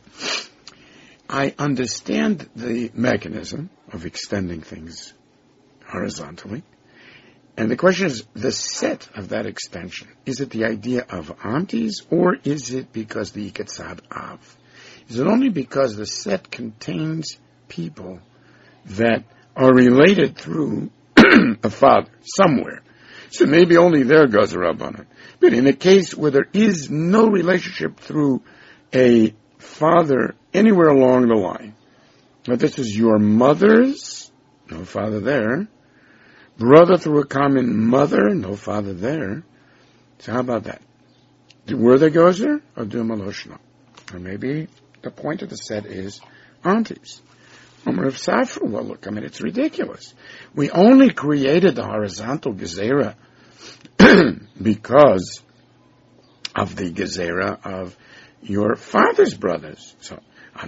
I understand the mechanism of extending things horizontally. And the question is, the set of that extension, is it the idea of aunties, or is it because the Iketzad Av? Is it only because the set contains people that are related through a father somewhere? So maybe only there goes a Rabbanan. But in a case where there is no relationship through a father anywhere along the line, now this is your mother's, no father there, brother through a common mother, no father there. So how about that? Were there gozer or do maloshna? Or maybe the point of the set is aunties. Rav Safra, well, look, I mean, it's ridiculous. We only created the horizontal gezerah because of the gezerah of your father's brothers. So, we're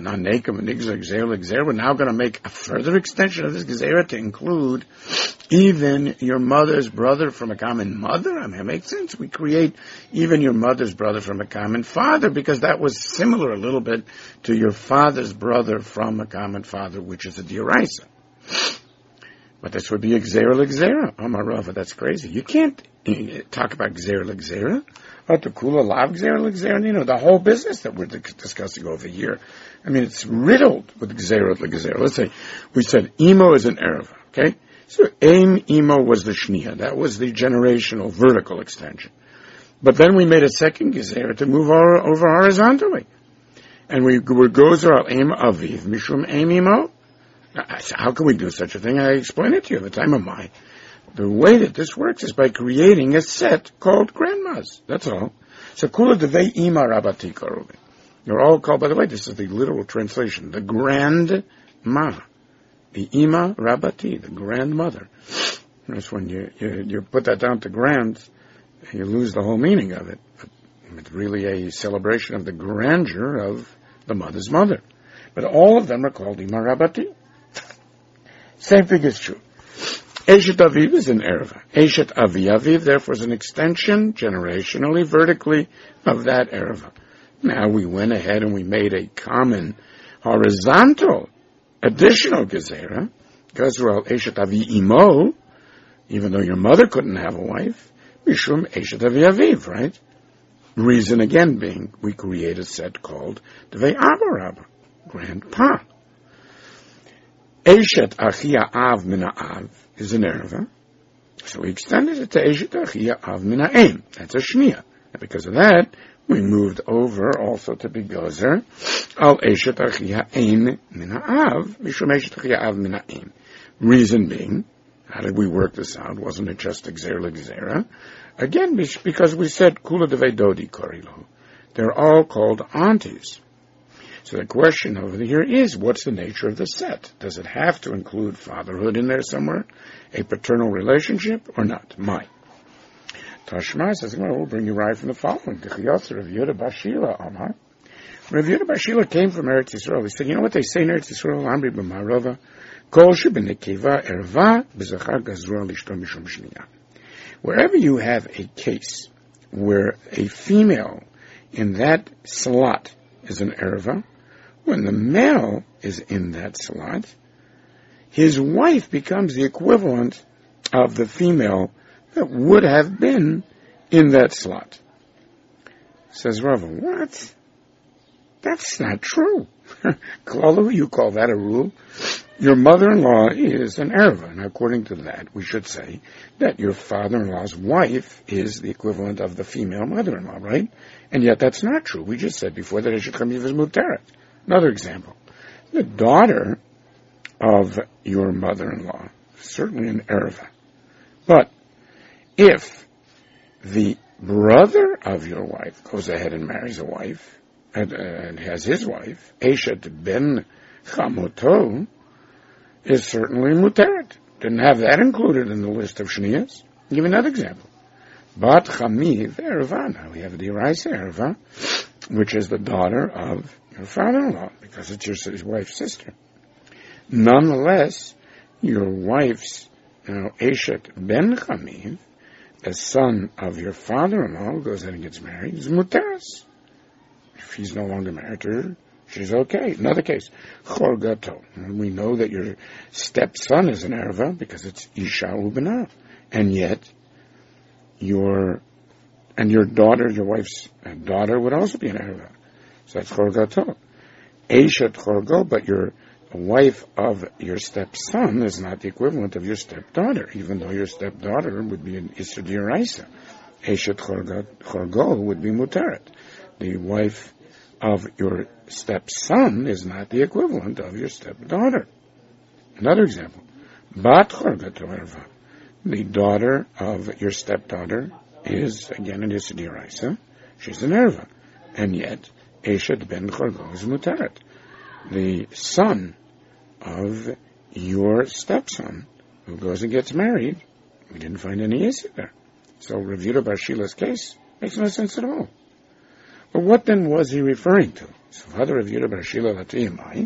now going to make a further extension of this gezerah to include even your mother's brother from a common mother. I mean, it makes sense. We create even your mother's brother from a common father, because that was similar a little bit to your father's brother from a common father, which is a dioraisa. But this would be a gezerah l'gezerah. Oh, my Rava, that's crazy. You can't talk about gezerah l'gezerah. Atukula lav gezerah l'gezerah. You know, the whole business that we're discussing over here. I mean, it's riddled with gezerah l'gezerah. Let's say we said imo is an ereva, okay? So aim imo was the shniya. That was the generational vertical extension. But then we made a second gezerah to move over horizontally. And we were gozer al aim aviv mishum aim imo. How can we do such a thing? I explained it to you at the time of mine. The way that this works is by creating a set called grandmas. That's all. So kula devei ima rabati karuvi. They're all called, by the way, this is the literal translation, the grandma. The ima rabati, the grandmother. That's when you put that down to grand, you lose the whole meaning of it. It's really a celebration of the grandeur of the mother's mother. But all of them are called ima rabati. Same thing is true. Eshet Aviv is an erva. Eshet Aviv, therefore, is an extension, generationally, vertically, of that erva. Now we went ahead and we made a common, horizontal, additional gezerah, Gazral Eshet Avi Imo, even though your mother couldn't have a wife, Mishum Eshet Avi Aviv, right? Reason again being, we create a set called Devei Abarab, grandpa. Eshet Achia Av Mina Av is an erva, so we extended it to Eshet Achia Av Mina Aim. That's a shniya. And because of that, we moved over also to be gozer al Eshet Achia Aim Mina Av, Mishum Eshet Achia Av Mina Aim. Reason being, how did we work this out? Wasn't it just gezerah? Again, because we said kula devei dodi korilo. They're all called aunties. So the question over here is, what's the nature of the set? Does it have to include fatherhood in there somewhere? A paternal relationship or not? Tashma says, well, we'll bring you right from the following. Rav Yehuda bar Shila Amar. Rav Yehuda bar Shila came from Eretz Yisrael. He said, you know what they say in Eretz Yisrael? Amri b'marova, Wherever you have a case where a female in that slot is an erva, when the male is in that slot, his wife becomes the equivalent of the female that would have been in that slot. Says Rava, what? That's not true. Klalu, you call that a rule? Your mother-in-law is an erva, and according to that, we should say that your father-in-law's wife is the equivalent of the female mother-in-law, right? And yet that's not true. We just said before that Eshet Chamiv is muteret. Another example. The daughter of your mother-in-law is certainly an erva. But if the brother of your wife goes ahead and marries a wife, and has his wife, Eshet ben Chamoto, is certainly muteret. Didn't have that included in the list of shniyas. I'll give you another example. Bat Chamiv erva. Now we have the Eraisa erva, which is the daughter of your father-in-law, because it's your wife's sister. Nonetheless, your wife's, Eshet ben Chamiv, the son of your father-in-law, who goes ahead and gets married, is muteras. If he's no longer married to her, she's okay. Another case, Chorgato. We know that your stepson is an erva because it's Isha Ubana. And yet, your daughter, your wife's daughter, would also be an erva. So that's Chorgato. Eshet Chorgo, but your wife of your stepson is not the equivalent of your stepdaughter, even though your stepdaughter would be an Isser D'Oraisa. Eshet Chorgo would be muteret. The wife of your stepson is not the equivalent of your stepdaughter. Another example. Bat Chorgato erva. The daughter of your stepdaughter is, again, an Isser D'Oraisa. She's an erva. And yet, Eshet ben Chorgo is muteret. The son of your stepson, who goes and gets married, we didn't find any issue there. So Rav Yehuda bar Shila's case makes no sense at all. But what then was he referring to? So Father Rav Yehuda bar Shila latiyamai,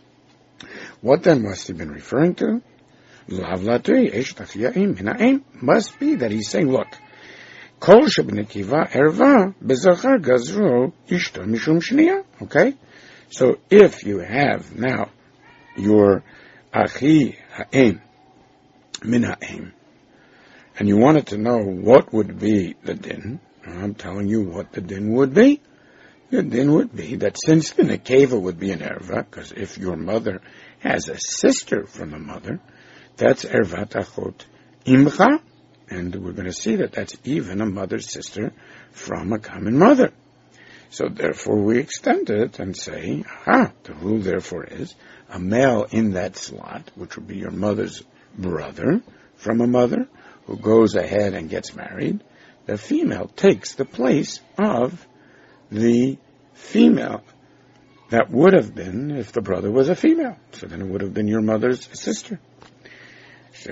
what then must he have been referring to? Lav latui eshtachiya'im mina'im. Must be that he's saying, look, kol shebnekiva erva bezachar gazro ishto mishum shniya. Okay? So if you have now your achi ha'im min ha'im, and you wanted to know what would be the din, I'm telling you what the din would be. The din would be that since the nekeva would be an erva, because if your mother has a sister from a mother, that's ervat achot imcha, and we're going to see that that's even a mother's sister from a common mother. So therefore we extend it and say, the rule therefore is, a male in that slot, which would be your mother's brother from a mother, who goes ahead and gets married, the female takes the place of the female that would have been if the brother was a female. So then it would have been your mother's sister. His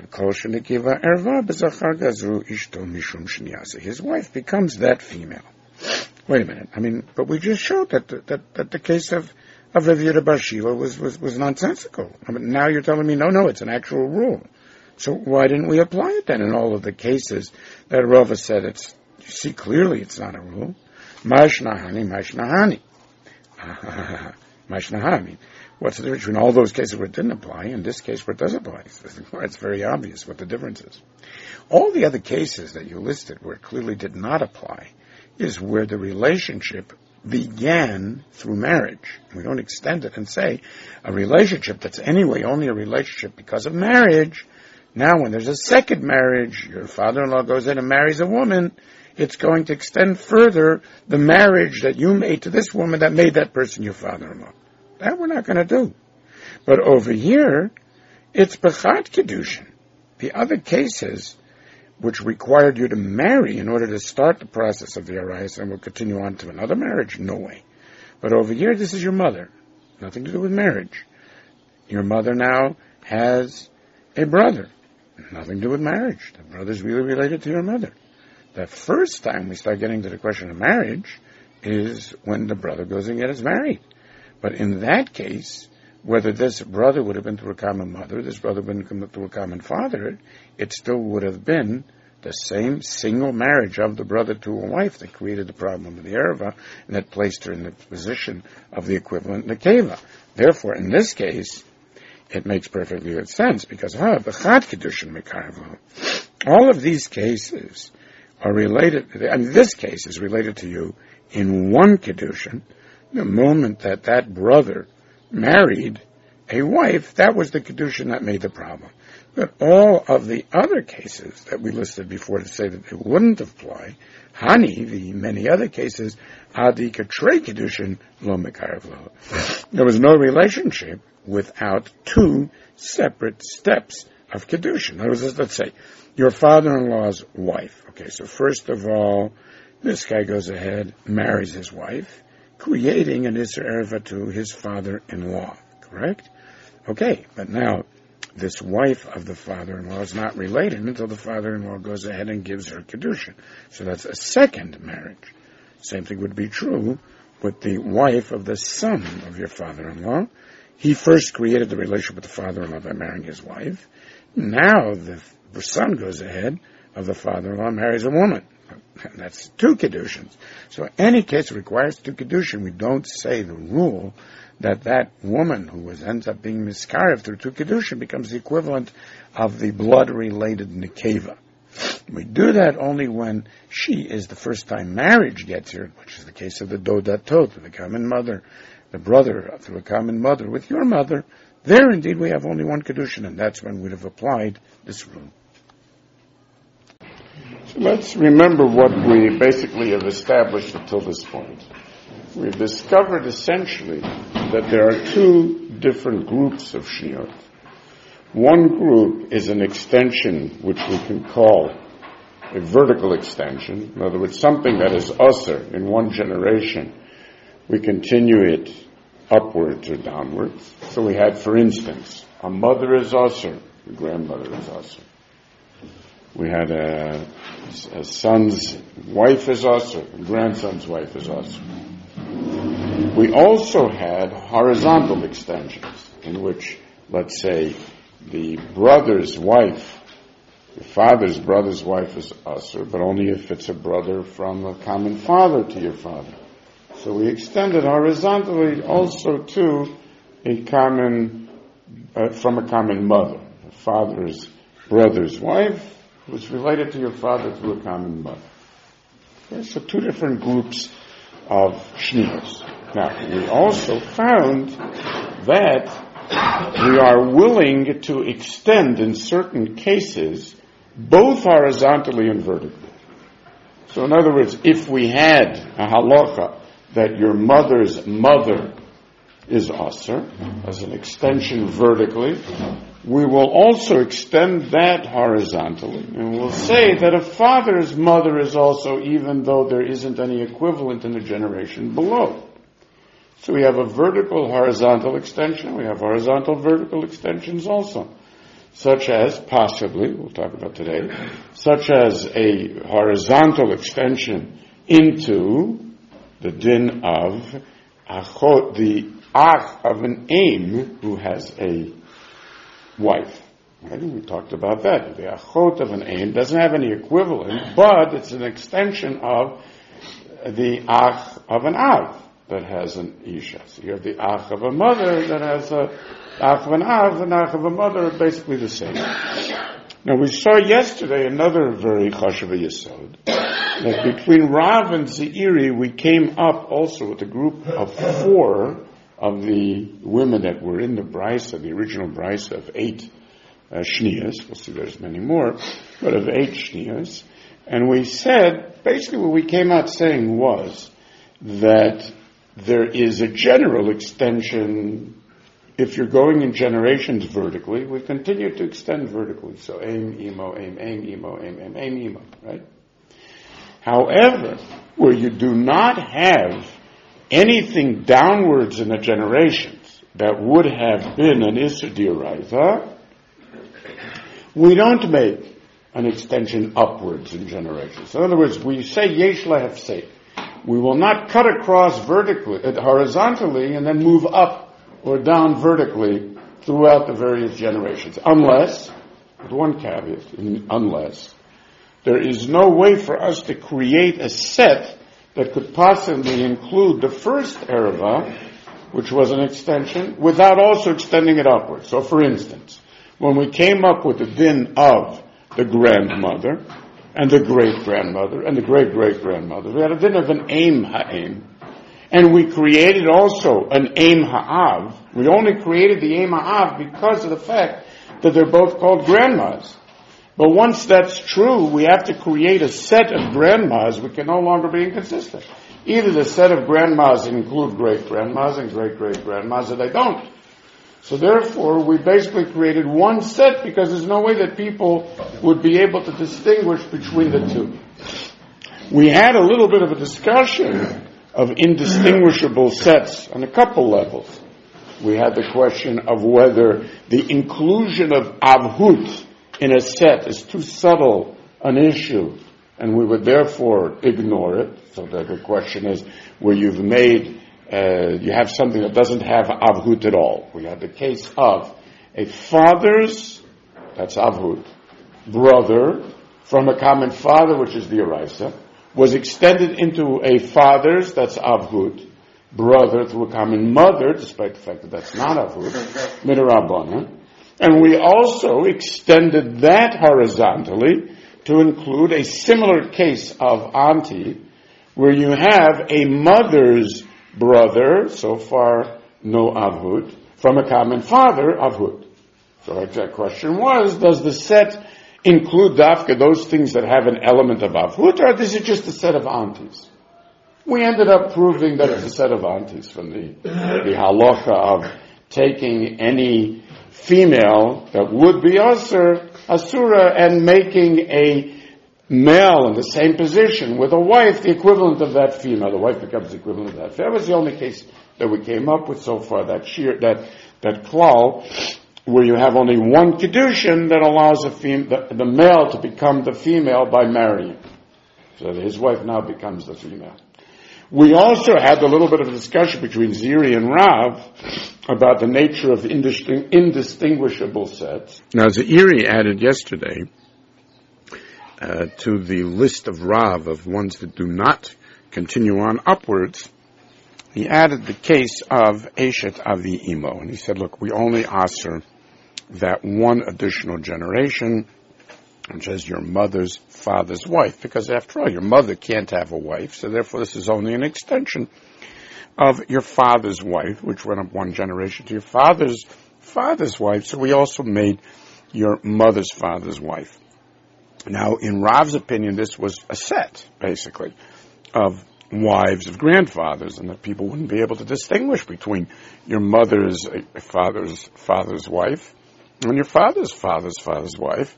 wife becomes that female. Wait a minute. But we just showed that the case of Rav Yehuda bar Shila was nonsensical. Now you're telling me, no, it's an actual rule. So why didn't we apply it then in all of the cases that Rava said you see clearly it's not a rule? Mashnahani. Mashnahani. What's the difference between all those cases where it didn't apply and this case where it does apply? It's very obvious what the difference is. All the other cases that you listed where it clearly did not apply is where the relationship began through marriage. We don't extend it and say a relationship that's anyway only a relationship because of marriage. Now when there's a second marriage, your father-in-law goes in and marries a woman, it's going to extend further the marriage that you made to this woman that made that person your father-in-law. That we're not going to do. But over here, it's Bechat Kedushin. The other cases which required you to marry in order to start the process of the Arayas and will continue on to another marriage, no way. But over here, this is your mother. Nothing to do with marriage. Your mother now has a brother. Nothing to do with marriage. The brother's really related to your mother. The first time we start getting to the question of marriage is when the brother goes and gets married. But in that case, whether this brother would have been through a common mother, this brother would have been through a common father, it still would have been the same single marriage of the brother to a wife that created the problem of the Ereva and that placed her in the position of the equivalent Nekeva. Therefore, in this case, it makes perfectly good sense because B'chad Kedushin Mekarev. All of these cases are related, this case is related to you in one Kedushin. The moment that brother married a wife, that was the Kedushin that made the problem. But all of the other cases that we listed before to say that it wouldn't apply, Hani, the many other cases, Adi Katrei Kedushin Lo Mekarev Lo. There was no relationship without two separate steps of Kedushin. In other words, let's say, your father-in-law's wife. Okay, so first of all, this guy goes ahead, marries his wife, creating an Isser Ereva to his father-in-law, correct? Okay, but now, this wife of the father-in-law is not related until the father-in-law goes ahead and gives her Kedushin. So that's a second marriage. Same thing would be true with the wife of the son of your father-in-law. He first created the relationship with the father-in-law by marrying his wife. Now the son goes ahead of the father-in-law and marries a woman. That's two Kedushins. So any case requires two Kedushin. We don't say the rule that woman who ends up being miskarev through two Kedushin becomes the equivalent of the blood-related Nekeva. We do that only when she is the first-time marriage gets here, which is the case of the Dodatot, the common mother, the brother through a common mother with your mother. There, indeed, we have only one Kedushin, and that's when we'd have applied this rule. So let's remember what we basically have established until this point. We've discovered essentially that there are two different groups of Shniot. One group is an extension which we can call a vertical extension. In other words, something that is usher in one generation. We continue it upwards or downwards. So we had, for instance, a mother is usher, a grandmother is usher. We had a son's wife is usher, a grandson's wife is usher. We also had horizontal extensions in which, let's say, the brother's wife, the father's brother's wife is usher, but only if it's a brother from a common father to your father. So we extended horizontally also to a common, from a common mother. A father's brother's wife was related to your father through a common mother. Okay, so two different groups of Shnios. Now, we also found that we are willing to extend in certain cases both horizontally and vertically. So in other words, if we had a halacha that your mother's mother is aser, as an extension vertically, we will also extend that horizontally. And we'll say that a father's mother is also, even though there isn't any equivalent in the generation below. So we have a vertical horizontal extension, we have horizontal vertical extensions also. Such as, possibly, we'll talk about today, such as a horizontal extension into the din of achot, the ach of an aim who has a wife. Right? We talked about that. The achot of an aim doesn't have any equivalent, but it's an extension of the ach of an av that has an isha. So you have the ach of a mother that has a ach of an av, and ach of a mother are basically the same. Now we saw yesterday another very chashuv yesod, that between Rav and Zeiri we came up also with a group of 4 of the women that were in the brisa, the original brisa of 8 shniyas. We'll see there's many more, but of 8 shniyas. And we said, basically what we came out saying was that there is a general extension. If you're going in generations vertically, we continue to extend vertically. So aim, emo, aim, emo, aim, emo, right? However, where you do not have anything downwards in the generations that would have been an Issur D'Oraisa, we don't make an extension upwards in generations. In other words, we say Yesh Lahafsek. We will not cut across vertically, horizontally, and then move up or down vertically throughout the various generations. Unless, with one caveat, unless, there is no way for us to create a set that could possibly include the first Ereva, which was an extension, without also extending it upwards. So for instance, when we came up with the din of the grandmother, and the great-grandmother, and the great-great-grandmother, we had a din of an aim ha'aim, and we created also an aim ha'av. We only created the aim ha'av because of the fact that they're both called grandmas. But once that's true, we have to create a set of grandmas. We can no longer be inconsistent. Either the set of grandmas include great-grandmas and great-great-grandmas, or they don't. So therefore, we basically created one set because there's no way that people would be able to distinguish between the two. We had a little bit of a discussion of indistinguishable sets on a couple levels. We had the question of whether the inclusion of avhut in a set is too subtle an issue, and we would therefore ignore it. So the question is, where you've made, you have something that doesn't have avhut at all. We had the case of a father's, that's avhut, brother from a common father, which is the eraisa, was extended into a father's, that's avhut, brother through a common mother, despite the fact that that's not avhut, midrabanan. And we also extended that horizontally to include a similar case of auntie, where you have a mother's brother, so far no avhut, from a common father, avhut. So our exact question was, does the set include dafka those things that have an element of avhut, or is it just a set of aunties? We ended up proving that it's a set of aunties from the halacha of taking any female that would be asura and making a male in the same position with a wife, the equivalent of that female. The wife becomes the equivalent of that. That was the only case that we came up with so far, that klal, where you have only one kedushin that allows the male to become the female by marrying. So his wife now becomes the female. We also had a little bit of a discussion between Ziri and Rav about the nature of indistinguishable sets. Now, Ziri added yesterday to the list of Rav of ones that do not continue on upwards, he added the case of Eshet Avi Imo. And he said, look, we only answer that one additional generation, which is your mother's father's wife, because after all, your mother can't have a wife, so therefore this is only an extension of your father's wife, which went up one generation to your father's wife, so we also made your mother's father's wife. Now, in Rav's opinion, this was a set, basically, of wives of grandfathers, and that people wouldn't be able to distinguish between your mother's father's wife and your father's wife.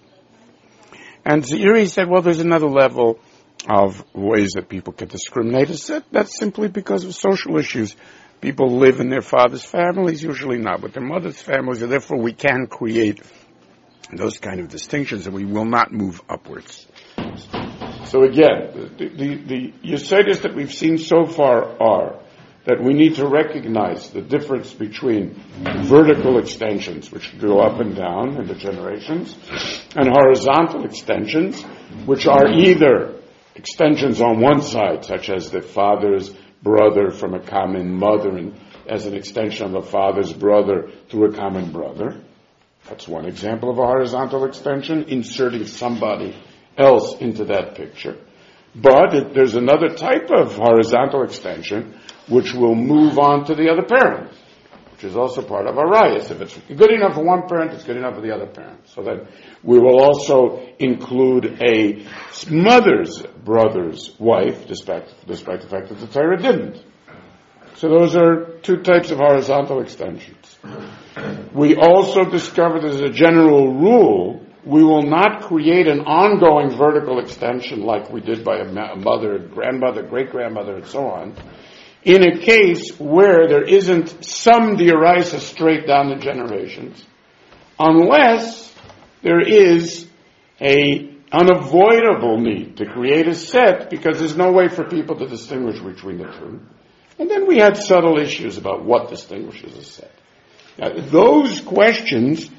And Ziri said, well, there's another level of ways that people can discriminate. That's simply because of social issues. People live in their father's families, usually not with their mother's families, and therefore we can create those kind of distinctions, and we will not move upwards. So again, the yesodis that we've seen so far are that we need to recognize the difference between vertical extensions, which go up and down in the generations, and horizontal extensions, which are either extensions on one side, such as the father's brother from a common mother, and as an extension of a father's brother through a common brother. That's one example of a horizontal extension, inserting somebody else into that picture. But there's another type of horizontal extension which will move on to the other parent, which is also part of our rayas. If it's good enough for one parent, it's good enough for the other parent. So then we will also include a mother's brother's wife, despite the fact that the Torah didn't. So those are two types of horizontal extensions. We also discovered as a general rule, we will not create an ongoing vertical extension like we did by a mother, grandmother, great-grandmother, and so on, in a case where there isn't some dioraisa straight down the generations, unless there is a unavoidable need to create a set, because there's no way for people to distinguish between the two. And then we had subtle issues about what distinguishes a set. Those questions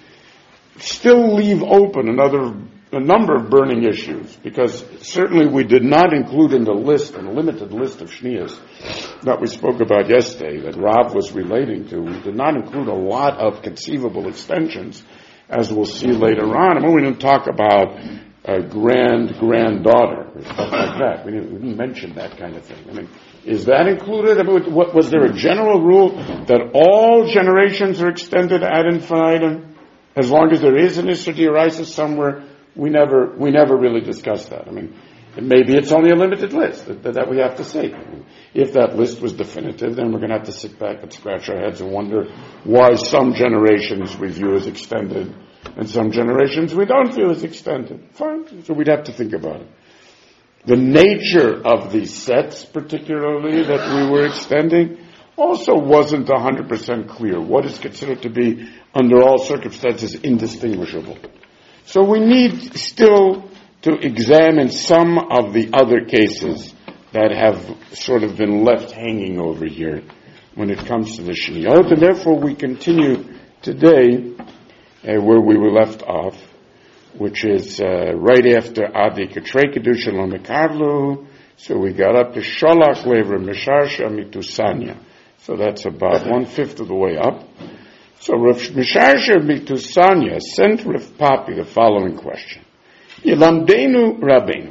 still leave open a number of burning issues, because certainly we did not include in the list, in the limited list of shnias that we spoke about yesterday, that Rav was relating to, we did not include a lot of conceivable extensions, as we'll see later on. I mean, we didn't talk about a granddaughter or stuff like that. We didn't mention that kind of thing. I mean, is that included? I mean, was there a general rule that all generations are extended ad infinitum, as long as there is an Issur D'Oraisa somewhere? We never really discussed that. I mean, maybe it's only a limited list that we have to say. I mean, if that list was definitive, then we're going to have to sit back and scratch our heads and wonder why some generations we view as extended and some generations we don't view as extended. Fine. So we'd have to think about it. The nature of these sets, particularly, that we were extending, also wasn't 100% clear. What is considered to be, under all circumstances, indistinguishable? So we need still to examine some of the other cases that have sort of been left hanging over here when it comes to the Shniyot, and therefore we continue today where we were left off, which is right after Adi Katrei Kedusha Lo Mekavlu. So we got up to Sholach Lever Misharsha Mitusanya. So that's about 1/5 of the way up. So Rav Misharsha Mitusanya sent Rav Papi the following question: Yilamdenu Rabbeinu,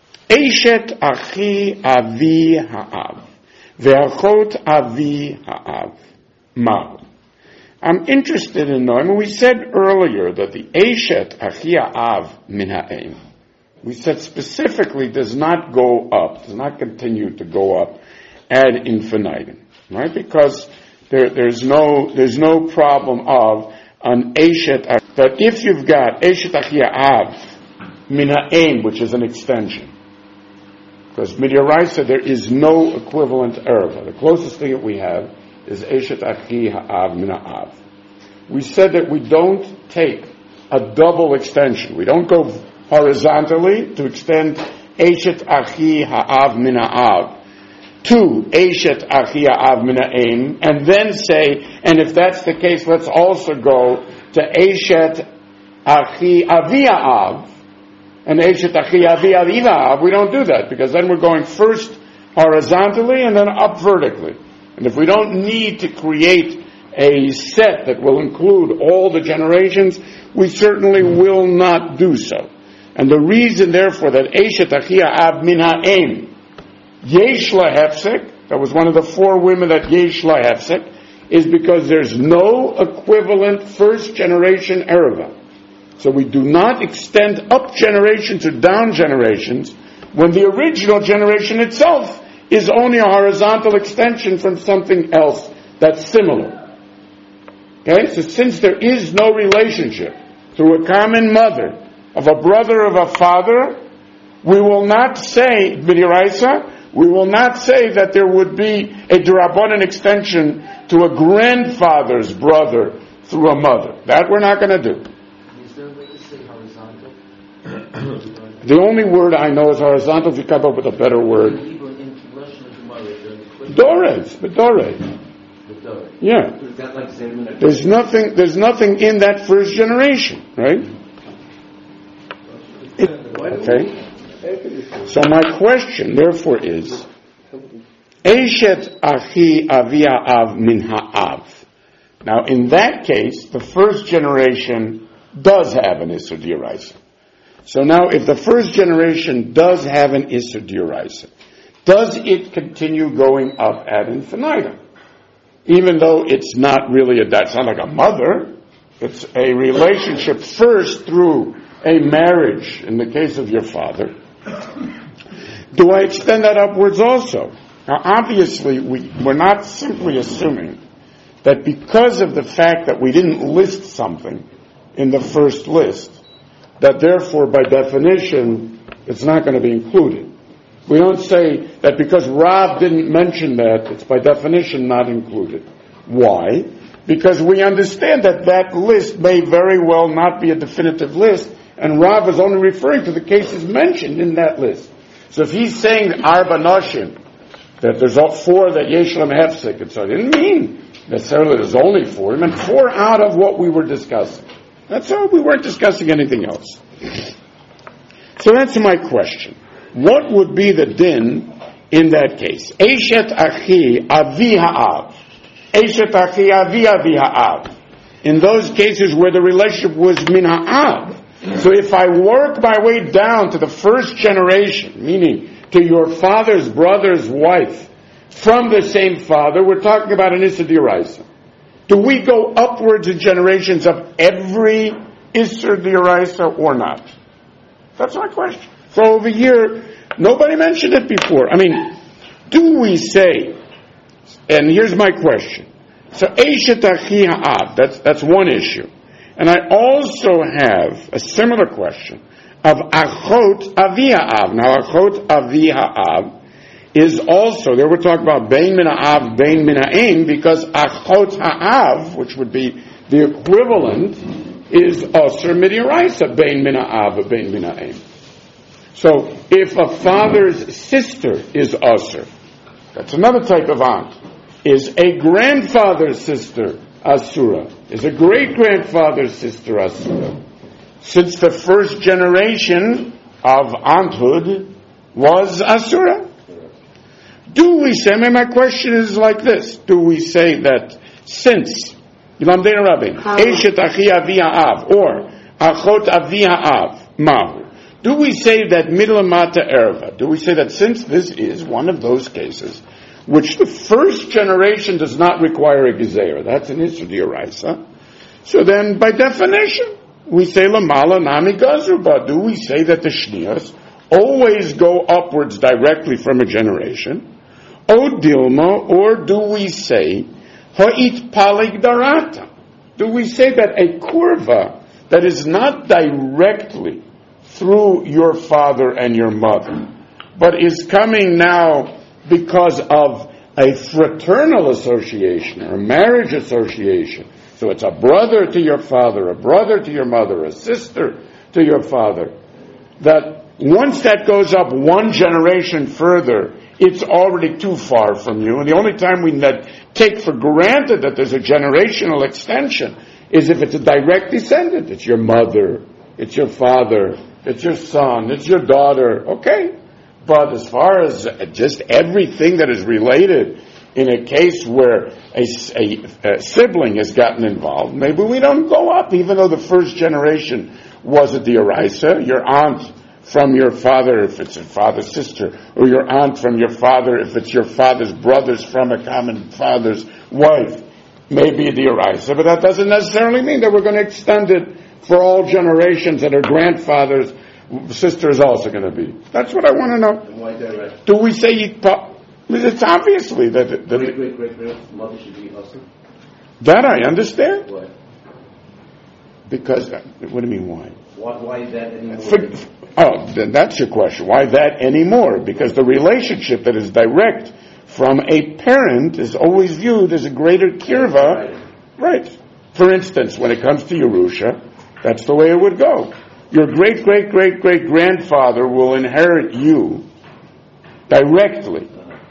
Eshet Achi Avi Ha'av, Ve'achot Avi Ha'av, Ma'u. I'm interested in knowing, we said earlier that the Eshet Achi Ha'av Min Ha'em, we said specifically does not go up, does not continue to go up ad infinitum, right? Because there's no problem of an Eshet, that if you've got Eshet Achi Ha'av Min Ha'em, which is an extension, because Mid'Oraisa there is no equivalent erva. The closest thing that we have is Eshet Achi Ha'av Min Ha'av. We said that we don't take a double extension. We don't go horizontally to extend Eshet Achi Ha'av Min Ha'av to Eshet Achi Ha'av Min Ha'em, and then say, and if that's the case, let's also go to Eshet Achi Avi Ha'av and Eshet Achi Avi Avi Ha'av. We don't do that, because then we're going first horizontally and then up vertically. And if we don't need to create a set that will include all the generations, we certainly will not do so. And the reason, therefore, that Eshet Achi Ha'av Min Ha'em Yesh La Hefsek, that was one of the 4 women that Yesh La Hefsek, is because there's no equivalent first generation erva. So we do not extend up generations or down generations when the original generation itself is only a horizontal extension from something else that's similar. Okay, so since there is no relationship through a common mother of a brother of a father, we will not say, Mid'Oraisa, we will not say that there would be a D'Rabbanan extension to a grandfather's brother through a mother. That we're not going to do. Is there a way to say horizontal? The only word I know is horizontal. If you come up with a better word, Bedoreh. Yeah. There's nothing in that first generation, right? Okay. So my question, therefore, is Eshet Achi Avi Ha'av Min Ha'av. Now, in that case, the first generation does have an Issur D'Oraisa. So now, if the first generation does have an Issur D'Oraisa, does it continue going up ad infinitum? Even though it's not really that's not like a mother, it's a relationship first through a marriage, in the case of your father. Do I extend that upwards also? Now, obviously, we're not simply assuming that because of the fact that we didn't list something in the first list, that therefore, by definition, it's not going to be included. We don't say that because Rav didn't mention that, it's by definition not included. Why? Because we understand that that list may very well not be a definitive list, and Rav is only referring to the cases mentioned in that list. So if he's saying Arba Noshim, that there's all 4 that Yesh Lam Hefsek. And so it didn't mean necessarily there's only 4. It meant 4 out of what we were discussing. That's all. We weren't discussing anything else. So that's my question. What would be the din in that case? Eshet achi avi ha'av. Eshet achi avi avi ha'av. In those cases where the relationship was min ha'av. So if I work my way down to the first generation, meaning to your father's brother's wife, from the same father, we're talking about an Issa D'Oraisa. Do we go upwards in generations of every Issa D'Oraisa or not? That's my question. So over here, nobody mentioned it before. I mean, do we say, and here's my question. So, Eshet Achi Ha'av, that's one issue. And I also have a similar question of Achot Avi Ha'av. Now, Achot Avi Ha'av is also, there we're talking about Bein Min Ha'av, Bein Min Ha'im, because Achot Ha'av, which would be the equivalent, is Osir Midiraisa, Bein Min Ha'av, Bein Min Ha'im. So, if a father's sister is Osir, that's another type of aunt, is a grandfather's sister Asura, is a great-grandfather's sister Asura. Since the first generation of aunthood was Asura. Do we say, my question is like this, do we say that since, Yilamdei Rabbi, Eshet Achi Avi Ha'av, or Achot Avi Ha'av, Mahu, do we say that Midlamata Erva, do we say that since this is one of those cases, which the first generation does not require a gezer, that's an Issa D'Oraisa, so then by definition, we say Lamala Nami Gazruba. Do we say that the Shniyas always go upwards directly from a generation? O Dilma, or do we say Ha'it Palig Darata? Do we say that a kurva that is not directly through your father and your mother, but is coming now because of a fraternal association or a marriage association, so it's a brother to your father, a brother to your mother, a sister to your father, that once that goes up one generation further, it's already too far from you. And the only time we take for granted that there's a generational extension is if it's a direct descendant. It's your mother, it's your father, it's your son, it's your daughter. Okay. But as far as just everything that is related in a case where a sibling has gotten involved, maybe we don't go up, even though the first generation was a D'Oraisa, your aunt from your father, if it's your father's sister, or your aunt from your father, if it's your father's brothers from a common father's wife, maybe a D'Oraisa, but that doesn't necessarily mean that we're going to extend it for all generations that are grandfathers. Sister is also going to be. That's what I want to know. And why direct? Do we say it's obviously that great-great-grandmother should be also? That I understand. Why? Because, what do you mean why? Why that anymore? Then that's your question. Why that anymore? Because the relationship that is direct from a parent is always viewed as a greater kirva. Right. For instance, when it comes to Yerusha, that's the way it would go. Your great-great-great-great-grandfather will inherit you directly.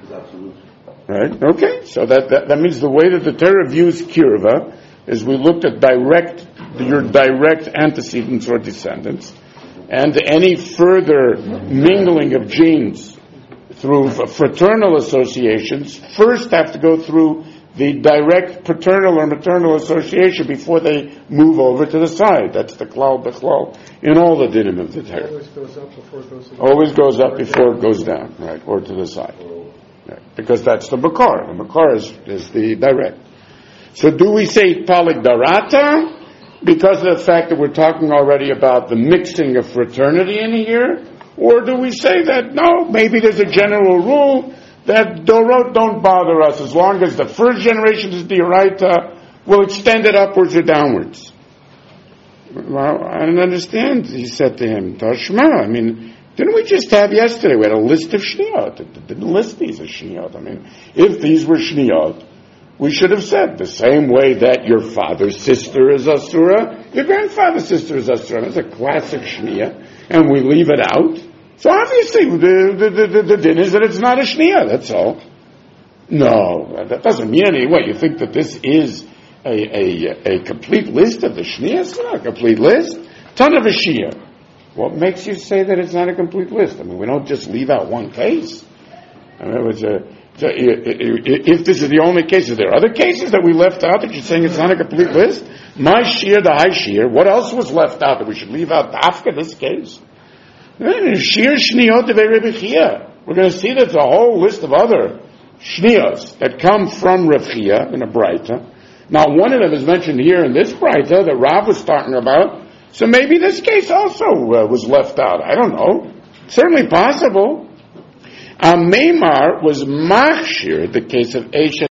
Right? Okay. So that means the way that the Torah views kirva is we looked at your direct antecedents or descendants, and any further mingling of genes through fraternal associations first have to go through the direct paternal or maternal association before they move over to the side. That's the klal b'chlal in all the dinim of the Torah. Always goes up before it goes down. Always goes up before it goes down, right, or to the side. Right. Because that's the makar. The makar is the direct. So do we say palig darata because of the fact that we're talking already about the mixing of fraternity in here? Or do we say that, no, maybe there's a general rule that Dorot don't bother us as long as the first generation is D'Oraita, we'll extend it upwards or downwards. Well, I don't understand, he said to him, Tashma, I mean, didn't we just have yesterday, we had a list of Shniyot, it didn't list these as Shniyot. I mean, if these were Shniyot, we should have said the same way that your father's sister is Asura, your grandfather's sister is Asura. That's a classic Shniyah, and we leave it out. So obviously, the din is that it's not a Shniyah, that's all. No, that doesn't mean any way. You think that this is a complete list of the Shnias? It's not a complete list. Ton of a Shia. What makes you say that it's not a complete list? I mean, we don't just leave out one case. I mean, if this is the only case, are there other cases that we left out that you're saying it's not a complete list? My Shir, the high Shir, what else was left out that we should leave out after this case? Shir Shniot of Rebbe Chia. We're going to see there's a whole list of other Shnios that come from Rav Chia in a Braita. Now, one of them is mentioned here in this Braita that Rav was talking about. So maybe this case also was left out. I don't know. Certainly possible. Meimar was machshir, the case of Eshet